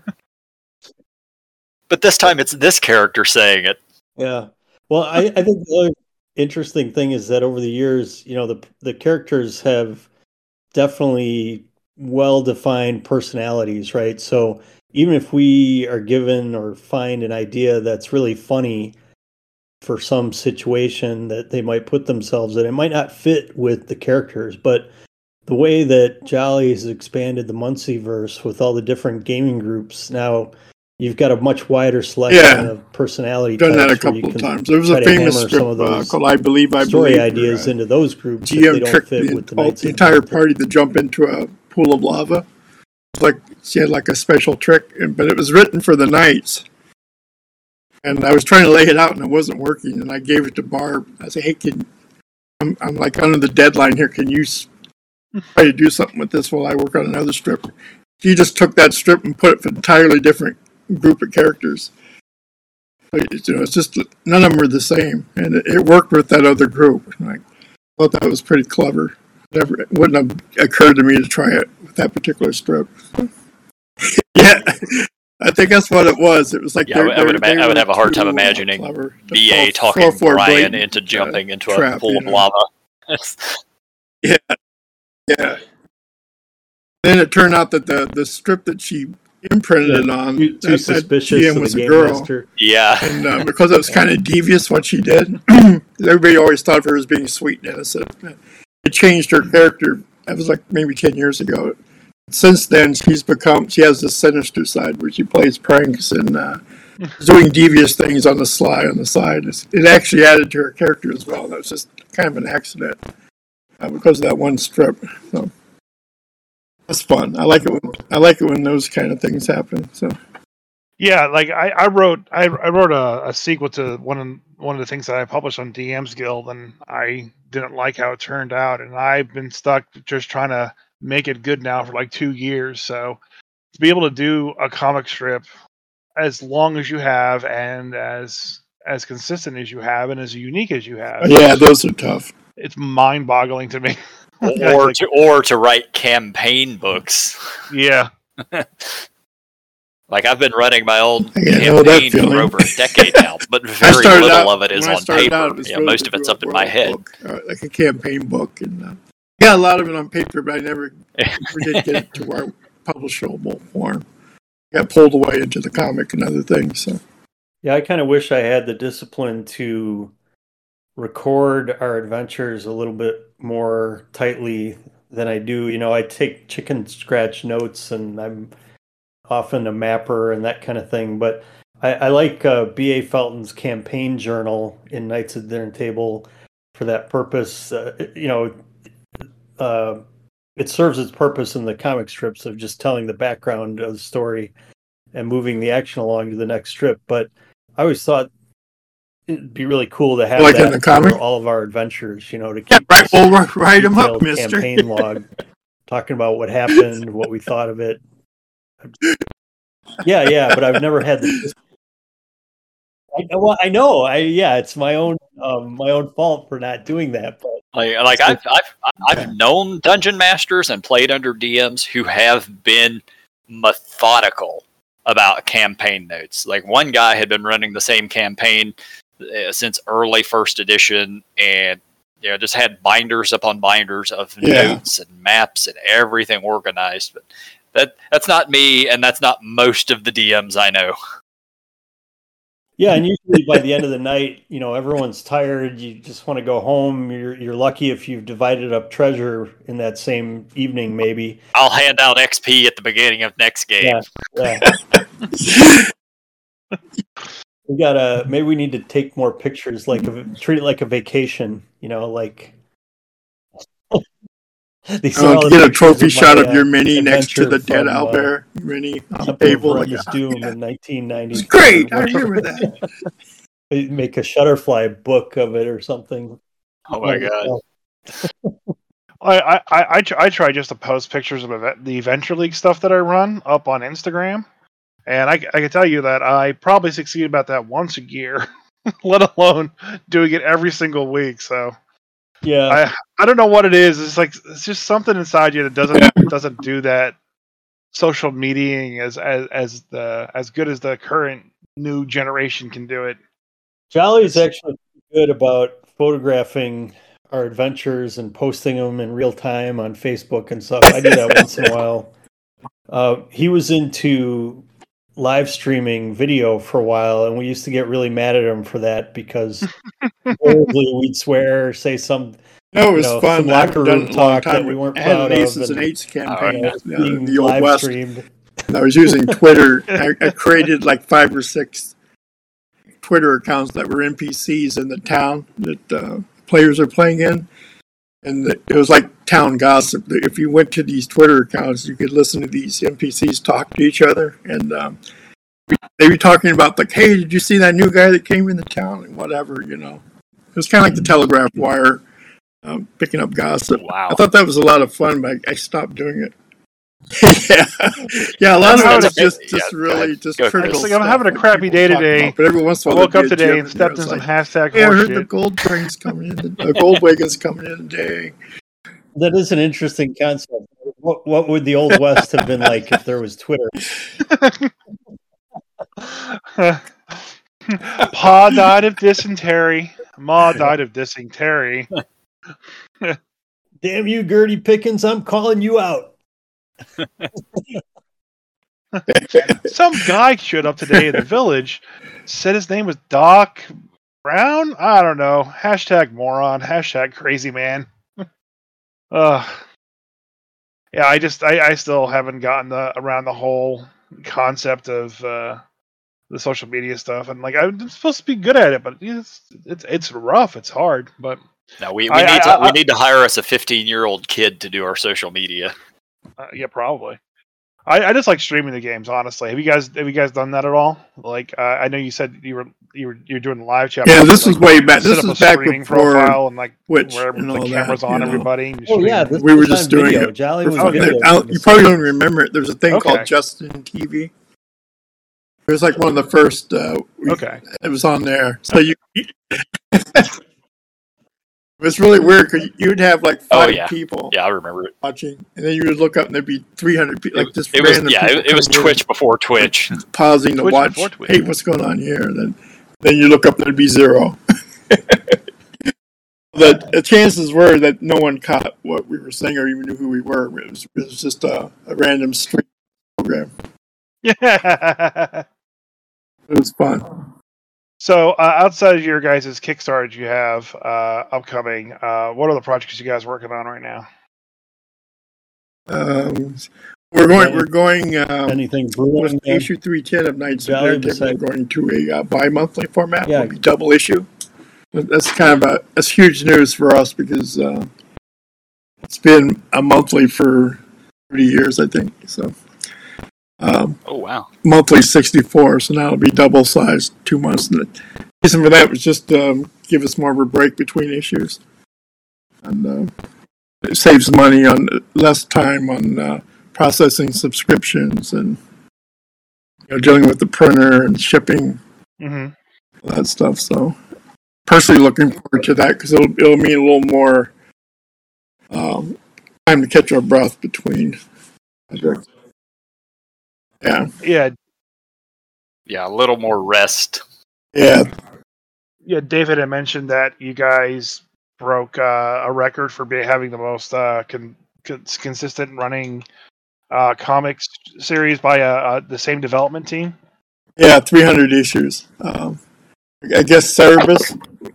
Speaker 2: But this time it's this character saying it.
Speaker 4: Yeah. Well, I think the interesting thing is that over the years, the characters have definitely well-defined personalities, right? So even if we are given or find an idea that's really funny for some situation that they might put themselves in, it might not fit with the characters, but the way that Jolly has expanded the Muncieverse with all the different gaming groups, now you've got a much wider selection of personality
Speaker 5: types. Done that a couple of times. There was a famous strip called I Believe,
Speaker 4: story ideas into those groups.
Speaker 5: GM tricked the entire party to jump into a pool of lava. Like she had like a special trick, but it was written for the knights. And I was trying to lay it out, and it wasn't working. And I gave it to Barb. I said, "Hey, I'm like under the deadline here. Can you try to do something with this while I work on another strip?" She just took that strip and put it for an entirely different group of characters. It's just none of them are the same, and it worked with that other group. And I thought that was pretty clever. It wouldn't have occurred to me to try it with that particular strip. Yeah. I think that's what it was. It was like
Speaker 2: I would have a hard time imagining BA talking Brian into jumping into a pool of lava.
Speaker 5: Yeah. Then it turned out that the strip that she imprinted it on,
Speaker 4: too suspicious GM was a girl. Master.
Speaker 2: Yeah,
Speaker 5: and because it was kind of devious what she did, everybody always thought of her as being sweet and innocent. It changed her character. That was like maybe 10 years ago. Since then, she has this sinister side where she plays pranks and doing devious things on the sly on the side. It actually added to her character as well. That was just kind of an accident because of that one strip. So that's fun. I like it when those kind of things happen. So
Speaker 1: yeah, like I wrote a sequel to one of the things that I published on DM's Guild, and I didn't like how it turned out, and I've been stuck just trying to make it good now for like 2 years. So to be able to do a comic strip as long as you have and as consistent as you have and as unique as you have,
Speaker 5: yeah, those are tough.
Speaker 1: It's mind-boggling to me.
Speaker 2: or to write campaign books.
Speaker 1: Yeah.
Speaker 2: Like I've been running my own campaign for over a decade now, but very little of it is on paper. Most of it's up in my head.
Speaker 5: Like a campaign book, and a lot of it on paper, but I never did get it to where publishable form. Got pulled away into the comic and other things. So
Speaker 4: yeah, I kind of wish I had the discipline to record our adventures a little bit more tightly than I do. I take chicken scratch notes, and I'm often a mapper and that kind of thing, but I like B.A. Felton's campaign journal in Knights of the Dinner Table for that purpose. It serves its purpose in the comic strips of just telling the background of the story and moving the action along to the next strip, but I always thought it'd be really cool to have that in the comic for all of our adventures, to keep
Speaker 5: write them up, mister.
Speaker 4: Campaign log, talking about what happened, what we thought of it. Yeah, but I've never had this. I know. It's my own fault for not doing that. But
Speaker 2: I've known dungeon masters and played under DMs who have been methodical about campaign notes. Like one guy had been running the same campaign since early first edition, and just had binders upon binders of notes and maps and everything organized. But that's not me, and that's not most of the DMs I know.
Speaker 4: Yeah, and usually by the end of the night, everyone's tired. You just want to go home. You're lucky if you've divided up treasure in that same evening, maybe.
Speaker 2: I'll hand out XP at the beginning of next game.
Speaker 4: Yeah. Maybe we need to take more pictures, treat it like a vacation, like.
Speaker 5: Get a trophy shot of your mini next to the dead owlbear mini on the table.
Speaker 4: Doom in 1990.
Speaker 5: It's great. I remember that.
Speaker 4: Make a Shutterfly book of it or something.
Speaker 2: Oh my god!
Speaker 1: I try just to post pictures of the Adventure League stuff that I run up on Instagram, and I can tell you that I probably succeed about that once a year, let alone doing it every single week. So.
Speaker 4: Yeah,
Speaker 1: I don't know what it is. It's just something inside you that doesn't do that social mediaing as good as the current new generation can do it.
Speaker 4: Jolly's actually good about photographing our adventures and posting them in real time on Facebook and stuff. I do that once in a while. He was into live streaming video for a while, and we used to get really mad at him for that because we'd swear or say some.
Speaker 5: No, it was fun.
Speaker 4: Some locker room talk that we weren't proud of.
Speaker 5: Aces and Eights campaign, the Old
Speaker 4: live
Speaker 5: West.
Speaker 4: Streamed.
Speaker 5: I was using Twitter. I created like 5 or 6 Twitter accounts that were NPCs in the town that players are playing in. And it was like town gossip. If you went to these Twitter accounts, you could listen to these NPCs talk to each other. And they were talking about, like, hey, did you see that new guy that came into town? And whatever, It was kind of like the Telegraph Wire, picking up gossip.
Speaker 2: Wow.
Speaker 5: I thought that was a lot of fun, but I stopped doing it. yeah, a lot of it was just trivial.
Speaker 1: Like I'm having a crappy day today.
Speaker 5: But every once in a while,
Speaker 1: I woke up today and stepped in some hashtag.
Speaker 5: Hey, I heard the gold train's coming in. The gold wagon's coming in today.
Speaker 4: That is an interesting concept. What would the Old West have been like if there was Twitter?
Speaker 1: Pa died of dysentery. Ma died of dysentery.
Speaker 4: Damn you, Gertie Pickens! I'm calling you out.
Speaker 1: Some guy showed up today in the village, said his name was Doc Brown. I don't know. Hashtag moron. Hashtag crazy man. Yeah, I still haven't gotten around the whole concept of the social media stuff, and like I'm supposed to be good at it, but it's rough. It's hard, but
Speaker 2: no, we need to hire us a 15-year-old kid to do our social media.
Speaker 1: Yeah, probably. I just like streaming the games. Honestly, have you guys done that at all? Like, I know you said you're doing the live chat.
Speaker 5: Yeah, this is way back. This is back before
Speaker 1: profile and like
Speaker 5: Twitch
Speaker 1: where
Speaker 5: and
Speaker 1: the
Speaker 5: all
Speaker 1: cameras
Speaker 5: that,
Speaker 1: on everybody.
Speaker 4: Oh yeah,
Speaker 5: we were just doing
Speaker 4: video.
Speaker 5: it.
Speaker 4: Jolly was
Speaker 5: you probably don't remember it. There's a thing called Justin TV. It was like one of the first.
Speaker 1: Okay,
Speaker 5: it was on there. So you. It was really weird because you would have like 5 people.
Speaker 2: Yeah, I remember it.
Speaker 5: Watching, and then you would look up and there'd be 300 people. Like just
Speaker 2: it was Twitch before Twitch.
Speaker 5: Pausing to watch. Hey, what's going on here? And then you look up and there'd be 0. The chances were that no one caught what we were saying or even knew who we were. It was just a random stream program.
Speaker 1: Yeah,
Speaker 5: it was fun.
Speaker 1: So, outside of your guys' Kickstarter you have upcoming, what are the projects you guys working on right now?
Speaker 5: We're going.
Speaker 4: Anything brewing?
Speaker 5: Issue 310 of Knights of Narrative. We're going to a bi-monthly format. Yeah. It'll be double issue. That's kind of that's huge news for us because it's been a monthly for 30 years, I think. So.
Speaker 2: Oh wow!
Speaker 5: Monthly 64, so now it'll be double sized 2 months. And the reason for that was just give us more of a break between issues, and it saves money on less time on processing subscriptions and dealing with the printer and shipping, all that stuff. So, personally, looking forward to that because it'll mean a little more time to catch our breath between projects. Yeah,
Speaker 2: a little more rest.
Speaker 5: Yeah,
Speaker 1: David had mentioned that you guys broke a record for having the most consistent running comics series by the same development team.
Speaker 5: Yeah, 300 issues. I guess Cerebus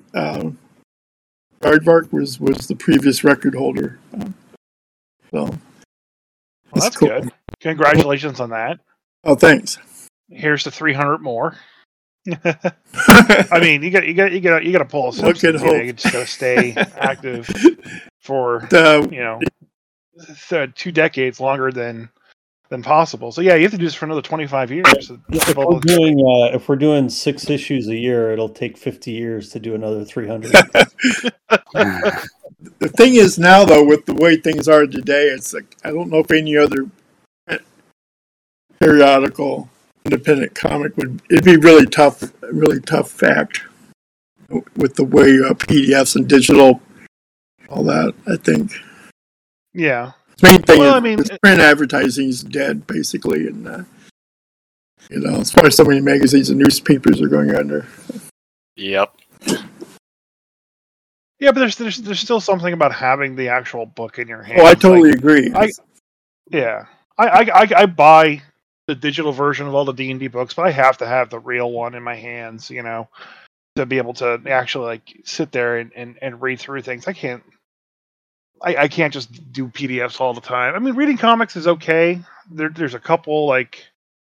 Speaker 5: Aardvark was the previous record holder.
Speaker 1: Well, that's cool. Good. Congratulations on that.
Speaker 5: Oh, thanks.
Speaker 1: Here's to 300 more. I mean, you got to pull a Simpsons. You just got to stay active for 2 decades longer than possible. So yeah, you have to do this for another 25 years.
Speaker 4: If we're doing 6 issues a year, it'll take 50 years to do another 300.
Speaker 5: The thing is now, though, with the way things are today, it's like I don't know if any other periodical independent comic it'd be really tough fact with the way PDFs and digital, all that. I think.
Speaker 1: Yeah.
Speaker 5: The main thing is print advertising is dead, basically, and as far as so many magazines and newspapers are going under.
Speaker 2: Yep.
Speaker 1: Yeah, but there's still something about having the actual book in your hand.
Speaker 5: Oh, I totally agree.
Speaker 1: I buy the digital version of all the D&D books, but I have to have the real one in my hands, to be able to actually like sit there and read through things. I can't just do PDFs all the time. I mean, reading comics is okay. There's a couple like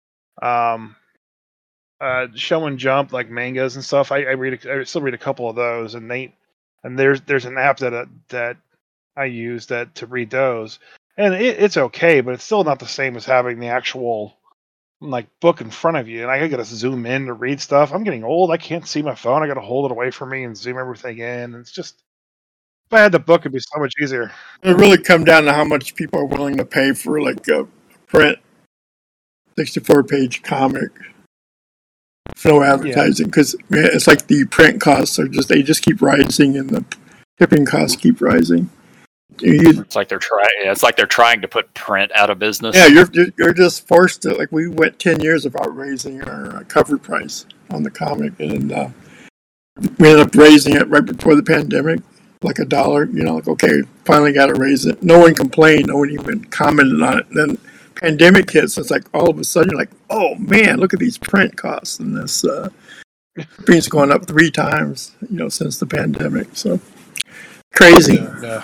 Speaker 1: Show and Jump, like mangas and stuff. I still read a couple of those, and there's an app that I use to read those, and it's okay, but it's still not the same as having the actual like book in front of you. And I gotta zoom in to read stuff. I'm getting old. I can't see my phone. I gotta hold it away from me and zoom everything in. It's just, if I had the book, it'd be so much easier.
Speaker 5: It really come down to how much people are willing to pay for like a print 64-page comic. No advertising, because it's like the print costs they just keep rising, and the shipping costs keep rising.
Speaker 2: It's like they're trying to put print out of business.
Speaker 5: Yeah, you're just forced to. Like, we went 10 years without raising our cover price on the comic, and we ended up raising it right before the pandemic, like $1. Like, okay, finally got to raise it. No one complained. No one even commented on it. And then pandemic hits. It's like all of a sudden you're like, oh man, look at these print costs, and this shipping's going up 3 times, since the pandemic. So crazy.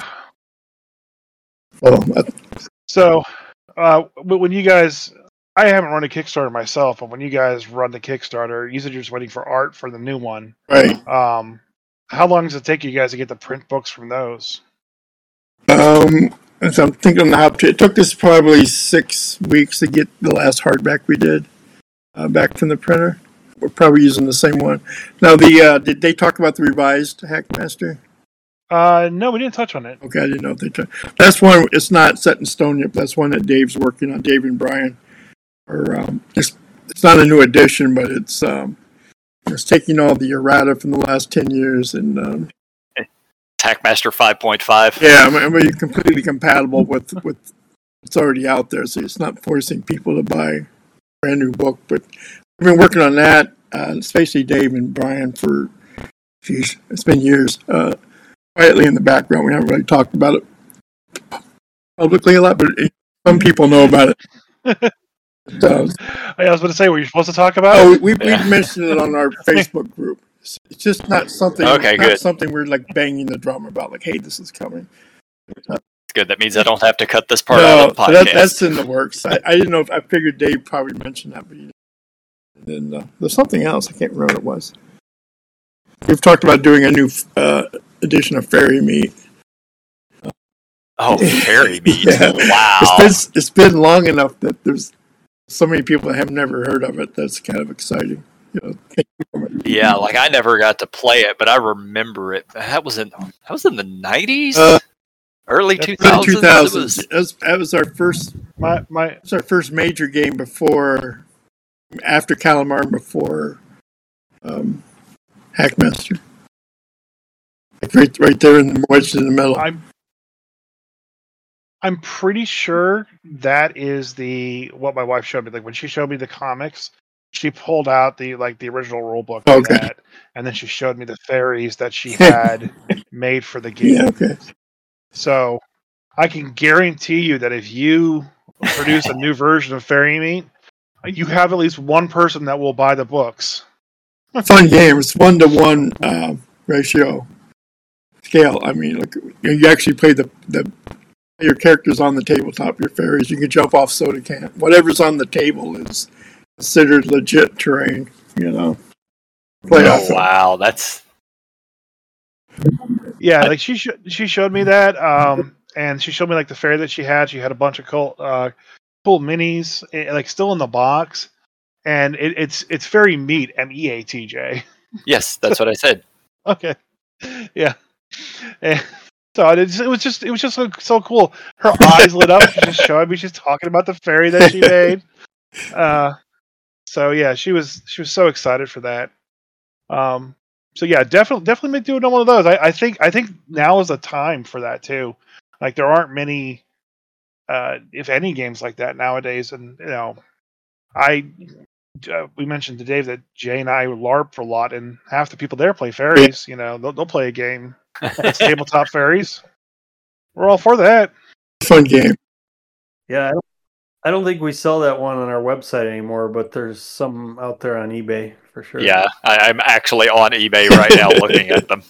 Speaker 1: So, when you guys, I haven't run a Kickstarter myself, but when you guys run the Kickstarter, you said you're just waiting for art for the new one,
Speaker 5: right?
Speaker 1: How long does it take you guys to get the print books from those?
Speaker 5: So I'm thinking it took us probably 6 weeks to get the last hardback we did back from the printer. We're probably using the same one. Now, did they talk about the revised Hackmaster?
Speaker 1: No, we didn't touch on it.
Speaker 5: Okay, I didn't know if they touched. That's one. It's not set in stone yet. But that's one that Dave's working on. Dave and Brian, it's not a new edition, but it's taking all the errata from the last 10 years and.
Speaker 2: Hackmaster 5.5.
Speaker 5: Yeah, I mean, completely compatible with what's already out there, so it's not forcing people to buy a brand new book. But I've been working on that, especially Dave and Brian, for, it's been years. Quietly in the background, we haven't really talked about it publicly a lot, but some people know about it.
Speaker 1: I was going to say, were you supposed to talk about
Speaker 5: it? We mentioned it on our Facebook group. It's just not something. Something we're like banging the drum about. Like, hey, this is coming.
Speaker 2: It's good. That means I don't have to cut this part out of the podcast.
Speaker 5: That's in the works. I didn't know if I figured Dave probably mentioned that, but then there's something else. I can't remember what it was. We've talked about doing a new edition of Fairy Meat.
Speaker 2: Oh, Fairy Meat!
Speaker 5: Yeah.
Speaker 2: Wow.
Speaker 5: It's been long enough that there's so many people that have never heard of it. That's kind of exciting.
Speaker 2: Yeah, like I never got to play it, but I remember it. That was in the 90s, early 2000s.
Speaker 5: That was our first. It was our first major game after Calamar, before Hackmaster. Like right there wedged in the middle.
Speaker 1: I'm pretty sure that is what my wife showed me. Like when she showed me the comics, she pulled out the original rule book for that, and then she showed me the fairies that she had made for the game.
Speaker 5: Yeah, okay.
Speaker 1: So I can guarantee you that if you produce a new version of Fairy Meat, you have at least one person that will buy the books.
Speaker 5: Fun game. It's 1-to-1 ratio scale. I mean, like you actually play your characters on the tabletop. Your fairies. You can jump off soda can. Whatever's on the table is considered legit terrain,
Speaker 2: Wow, that's
Speaker 1: like she showed me that, and she showed me like the fairy that she had. She had a bunch of cool minis, like still in the box, and it's Fairy Meat, MEATJ.
Speaker 2: Yes, that's what I said.
Speaker 1: Okay, yeah, and so it was just so cool. Her eyes lit up. She's just showing me. She's talking about the fairy that she made. So yeah, she was so excited for that. So yeah, definitely make do one of those. I think now is the time for that too. Like there aren't many, if any, games like that nowadays. And we mentioned to Dave that Jay and I LARP a lot, and half the people there play fairies. They'll play a game It's Tabletop Fairies. We're all for that.
Speaker 5: Fun game.
Speaker 4: Yeah, I don't think we sell that one on our website anymore, but there's some out there on eBay for sure.
Speaker 2: Yeah, I'm actually on eBay right now looking at them.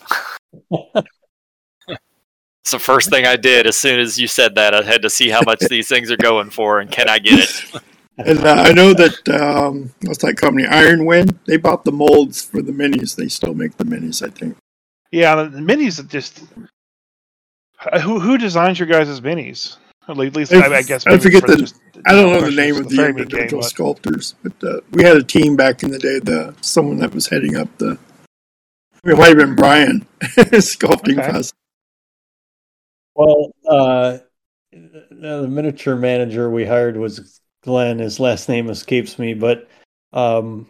Speaker 2: It's the first thing I did as soon as you said that. I had to see how much these things are going for and can I get it.
Speaker 5: And I know that, what's that company, Ironwind? They bought the molds for the minis. They still make the minis, I think.
Speaker 1: Yeah, the minis are just... Who designs your guys' minis? At least I guess.
Speaker 5: I forget I don't know the
Speaker 1: questions
Speaker 5: name
Speaker 1: for
Speaker 5: of the
Speaker 1: Fairy Meat
Speaker 5: individual
Speaker 1: game,
Speaker 5: sculptors, but we had a team back in the day. Someone that was heading up it might have been Brian sculpting fest.
Speaker 4: Well, the miniature manager we hired was Glenn. His last name escapes me, but our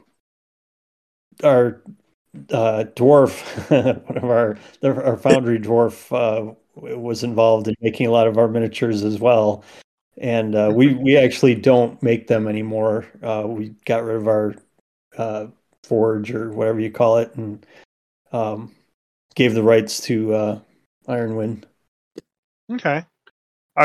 Speaker 4: dwarf, one of our foundry dwarf, was involved in making a lot of our miniatures as well. And we actually don't make them anymore. We got rid of our forge or whatever you call it, and gave the rights to Ironwind.
Speaker 1: Okay. I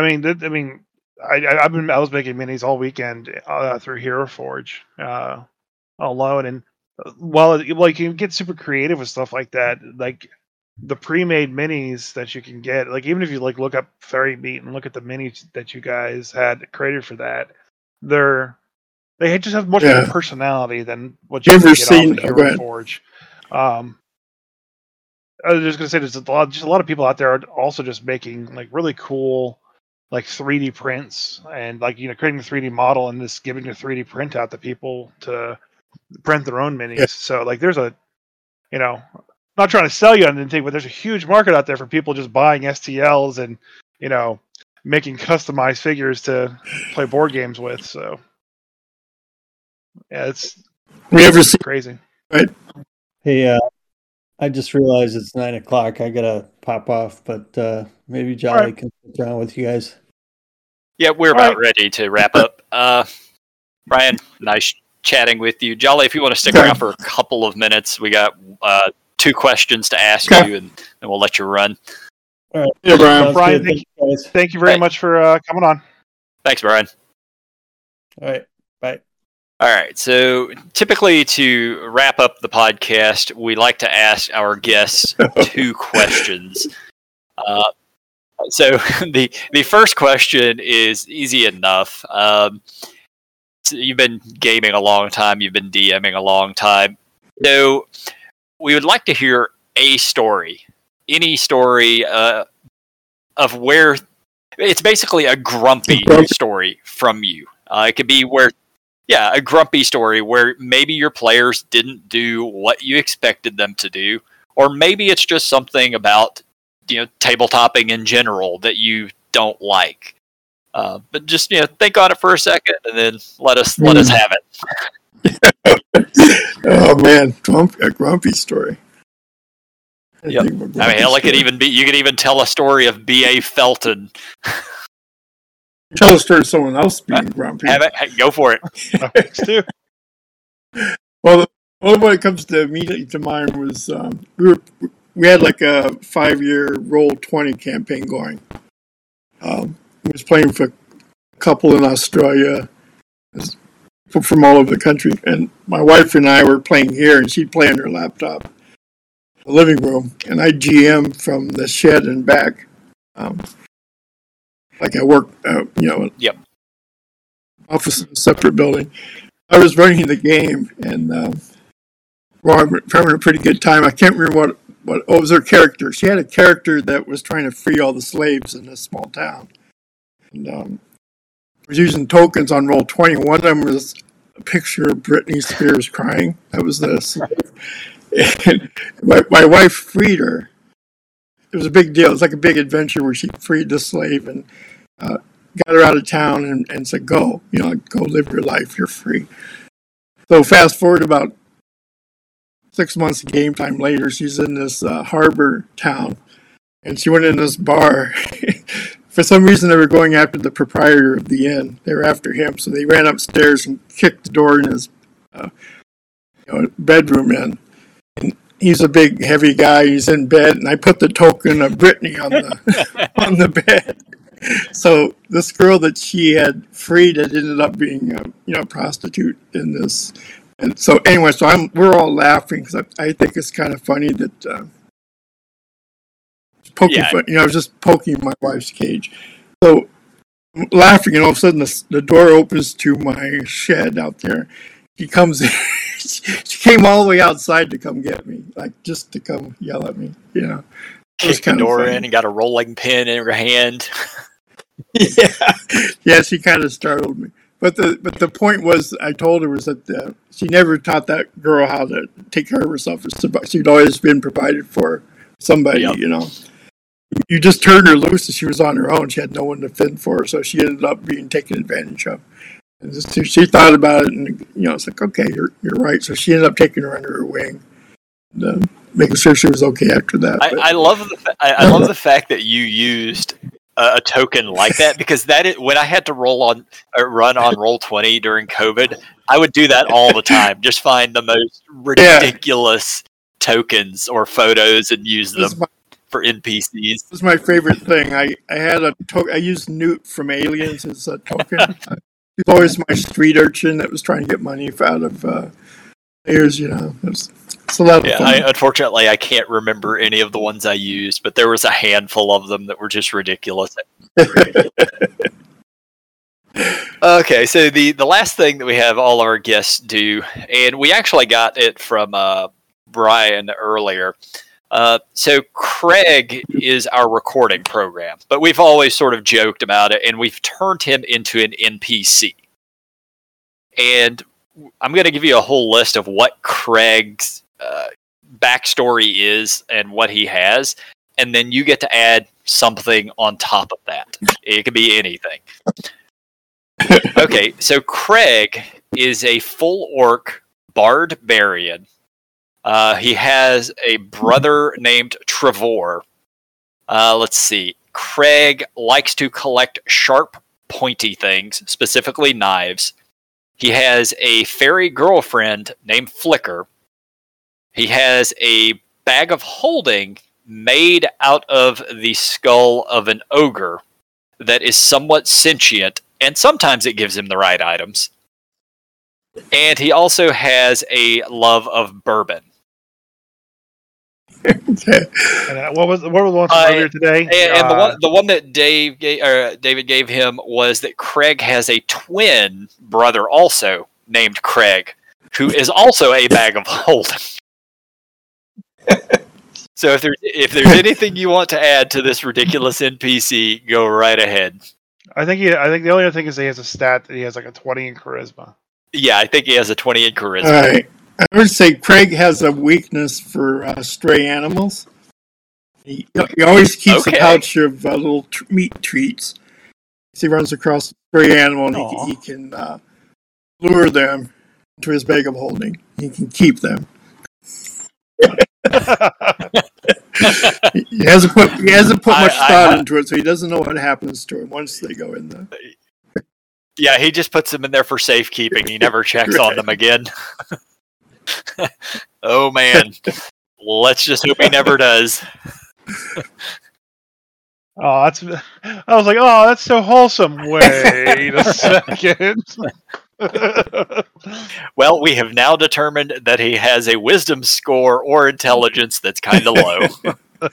Speaker 1: was making minis all weekend through Hero Forge alone, and while you can get super creative with stuff like that, like the pre-made minis that you can get, like even if you look up Fairy Meat and look at the minis that you guys had created for that, they just have much more personality than what you can get off of Hero Forge. I was just gonna say, there's a lot of people out there are also just making really cool 3D prints and creating a 3D model and just giving a 3D print out to people to print their own minis. Yeah. So there's not trying to sell you on anything, but there's a huge market out there for people just buying STLs and making customized figures to play board games with. So yeah, it's crazy.
Speaker 5: Right.
Speaker 4: Hey, I just realized it's 9:00. I gotta pop off, but maybe Jolly can sit down with you guys.
Speaker 2: Yeah, we're about ready to wrap up. Brian, nice chatting with you. Jolly, if you want to stick around for a couple of minutes, we got 2 questions to ask you, and then we'll let you run.
Speaker 5: All right. Yeah,
Speaker 1: Brian, thank you very much for coming on.
Speaker 2: Thanks, Brian.
Speaker 4: All right. Bye.
Speaker 2: All right. So typically to wrap up the podcast, we like to ask our guests 2 questions. So the first question is easy enough. So you've been gaming a long time. You've been DMing a long time. So we would like to hear a story, any story of where it's basically a grumpy story from you. It could be a grumpy story where maybe your players didn't do what you expected them to do, or maybe it's just something about tabletopping in general that you don't like. But just think on it for a second and then let us have
Speaker 5: it. Oh man, a grumpy story.
Speaker 2: Yep. I mean, hell, you could even tell a story of B.A. Felton.
Speaker 5: Tell a story of someone else being grumpy.
Speaker 2: Go for it.
Speaker 1: Too.
Speaker 5: Well, one that comes to immediately to mind was we had a 5-year Roll20 campaign going. We was playing for a couple in Australia, from all over the country, and my wife and I were playing here, and she'd play on her laptop in the living room, and I GM from the shed and back. I work,
Speaker 2: Yep.
Speaker 5: Office in a separate building. I was running the game, and we're having a pretty good time. I can't remember what was her character. She had a character that was trying to free all the slaves in this small town. And was using tokens on Roll20. One of them was a picture of Britney Spears crying. That was this. And my wife freed her. It was a big deal. It was like a big adventure where she freed the slave and got her out of town and said, go live your life. You're free. So fast forward about 6 months of game time later, she's in this harbor town, and she went in this bar. For some reason, they were going after the proprietor of the inn. They were after him, so they ran upstairs and kicked the door in his bedroom in. And he's a big, heavy guy. He's in bed, and I put the token of Brittany on the on the bed. So this girl that she had freed had ended up being a prostitute in this. And so anyway, we're all laughing because I think it's kind of funny that poking fun. I was just poking my wife's cage. So I'm laughing, and all of a sudden the door opens to my shed out there. She comes in. She came all the way outside to come get me, like just to come yell at me.
Speaker 2: Kicked the door in and got a rolling pin in her hand.
Speaker 5: Yeah, she kind of startled me. But the point was, I told her was that she never taught that girl how to take care of herself. She'd always been provided for somebody, You just turned her loose and she was on her own. She had no one to fend for her, so she ended up being taken advantage of. And she thought about it, and it's like, okay, you're right. So she ended up taking her under her wing, and, making sure she was okay after that.
Speaker 2: I love the fact that you used a token like that, because that is when I had to run on Roll20 during COVID. I would do that all the time. Just find the most ridiculous tokens or photos and use them for NPCs.
Speaker 5: This is my favorite thing. I had a token. I used Newt from Aliens as a token. He's always my street urchin that was trying to get money out of players. It's a lot of fun.
Speaker 2: Unfortunately, I can't remember any of the ones I used, but there was a handful of them that were just ridiculous. Okay, so the last thing that we have all our guests do, and we actually got it from Brian earlier. So Craig is our recording program, but we've always sort of joked about it, and we've turned him into an NPC. And I'm going to give you a whole list of what Craig's backstory is and what he has, and then you get to add something on top of that. It could be anything. Okay, so Craig is a full orc barbarian. He has a brother named Trevor. Let's see. Craig likes to collect sharp, pointy things, specifically knives. He has a fairy girlfriend named Flicker. He has a bag of holding made out of the skull of an ogre that is somewhat sentient, and sometimes it gives him the right items. And he also has a love of bourbon.
Speaker 1: And what were the ones from earlier today?
Speaker 2: And the one that David gave him was that Craig has a twin brother also named Craig, who is also a bag of holding. So if there's anything you want to add to this ridiculous NPC, go right ahead.
Speaker 1: I think the only other thing is he has a stat that he has like a 20 in charisma.
Speaker 2: Yeah, I think he has a 20 in charisma.
Speaker 5: All right. I would say Craig has a weakness for stray animals. He always keeps a pouch of little meat treats. He runs across a stray animal and he can lure them to his bag of holding. He can keep them. He hasn't put much thought into it, so he doesn't know what happens to him once they go in there.
Speaker 2: Yeah, he just puts them in there for safekeeping. He never checks on them again. Oh man, let's just hope he never does.
Speaker 1: I was like, that's so wholesome. Wait a second.
Speaker 2: Well, we have now determined that he has a wisdom score or intelligence that's kind of low.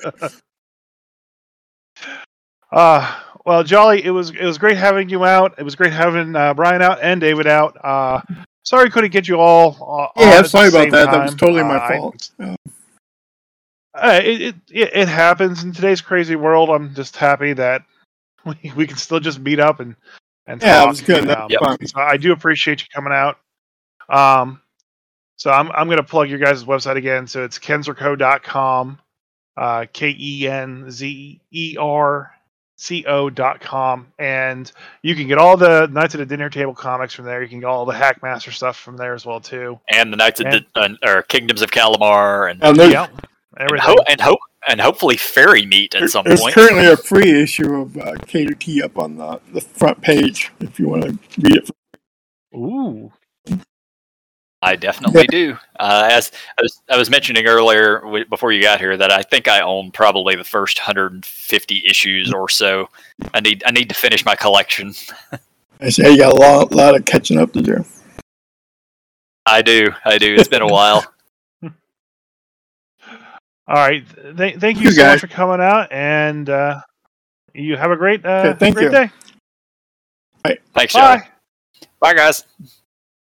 Speaker 1: Well, Jolly, it was great having you out. It was great having Brian out and David out. Sorry, couldn't get you all.
Speaker 5: Sorry about that. That was totally my fault.
Speaker 1: It happens in today's crazy world. I'm just happy that we can still just meet up and talk.
Speaker 5: It was good.
Speaker 1: So I do appreciate you coming out. So I'm going to plug your guys' website again. So it's kenzerco.com, KENZERCO.com, and you can get all the Knights of the Dinner Table comics from there. You can get all the Hackmaster stuff from there as well too,
Speaker 2: and the Knights of Kingdoms of Calamar, and hopefully fairy meat at some point.
Speaker 5: There's currently a free issue of K2T up on the front page if you want to read it.
Speaker 1: Ooh.
Speaker 2: I definitely do. As I was mentioning earlier before you got here, that I think I own probably the first 150 issues or so. I need to finish my collection.
Speaker 5: I say you got a lot of catching up to do.
Speaker 2: I do. It's been a while.
Speaker 1: All right. Thank you so much for coming out, and you have a great,
Speaker 5: thank
Speaker 1: great
Speaker 5: you.
Speaker 1: day.
Speaker 2: Thanks, John. Bye, guys.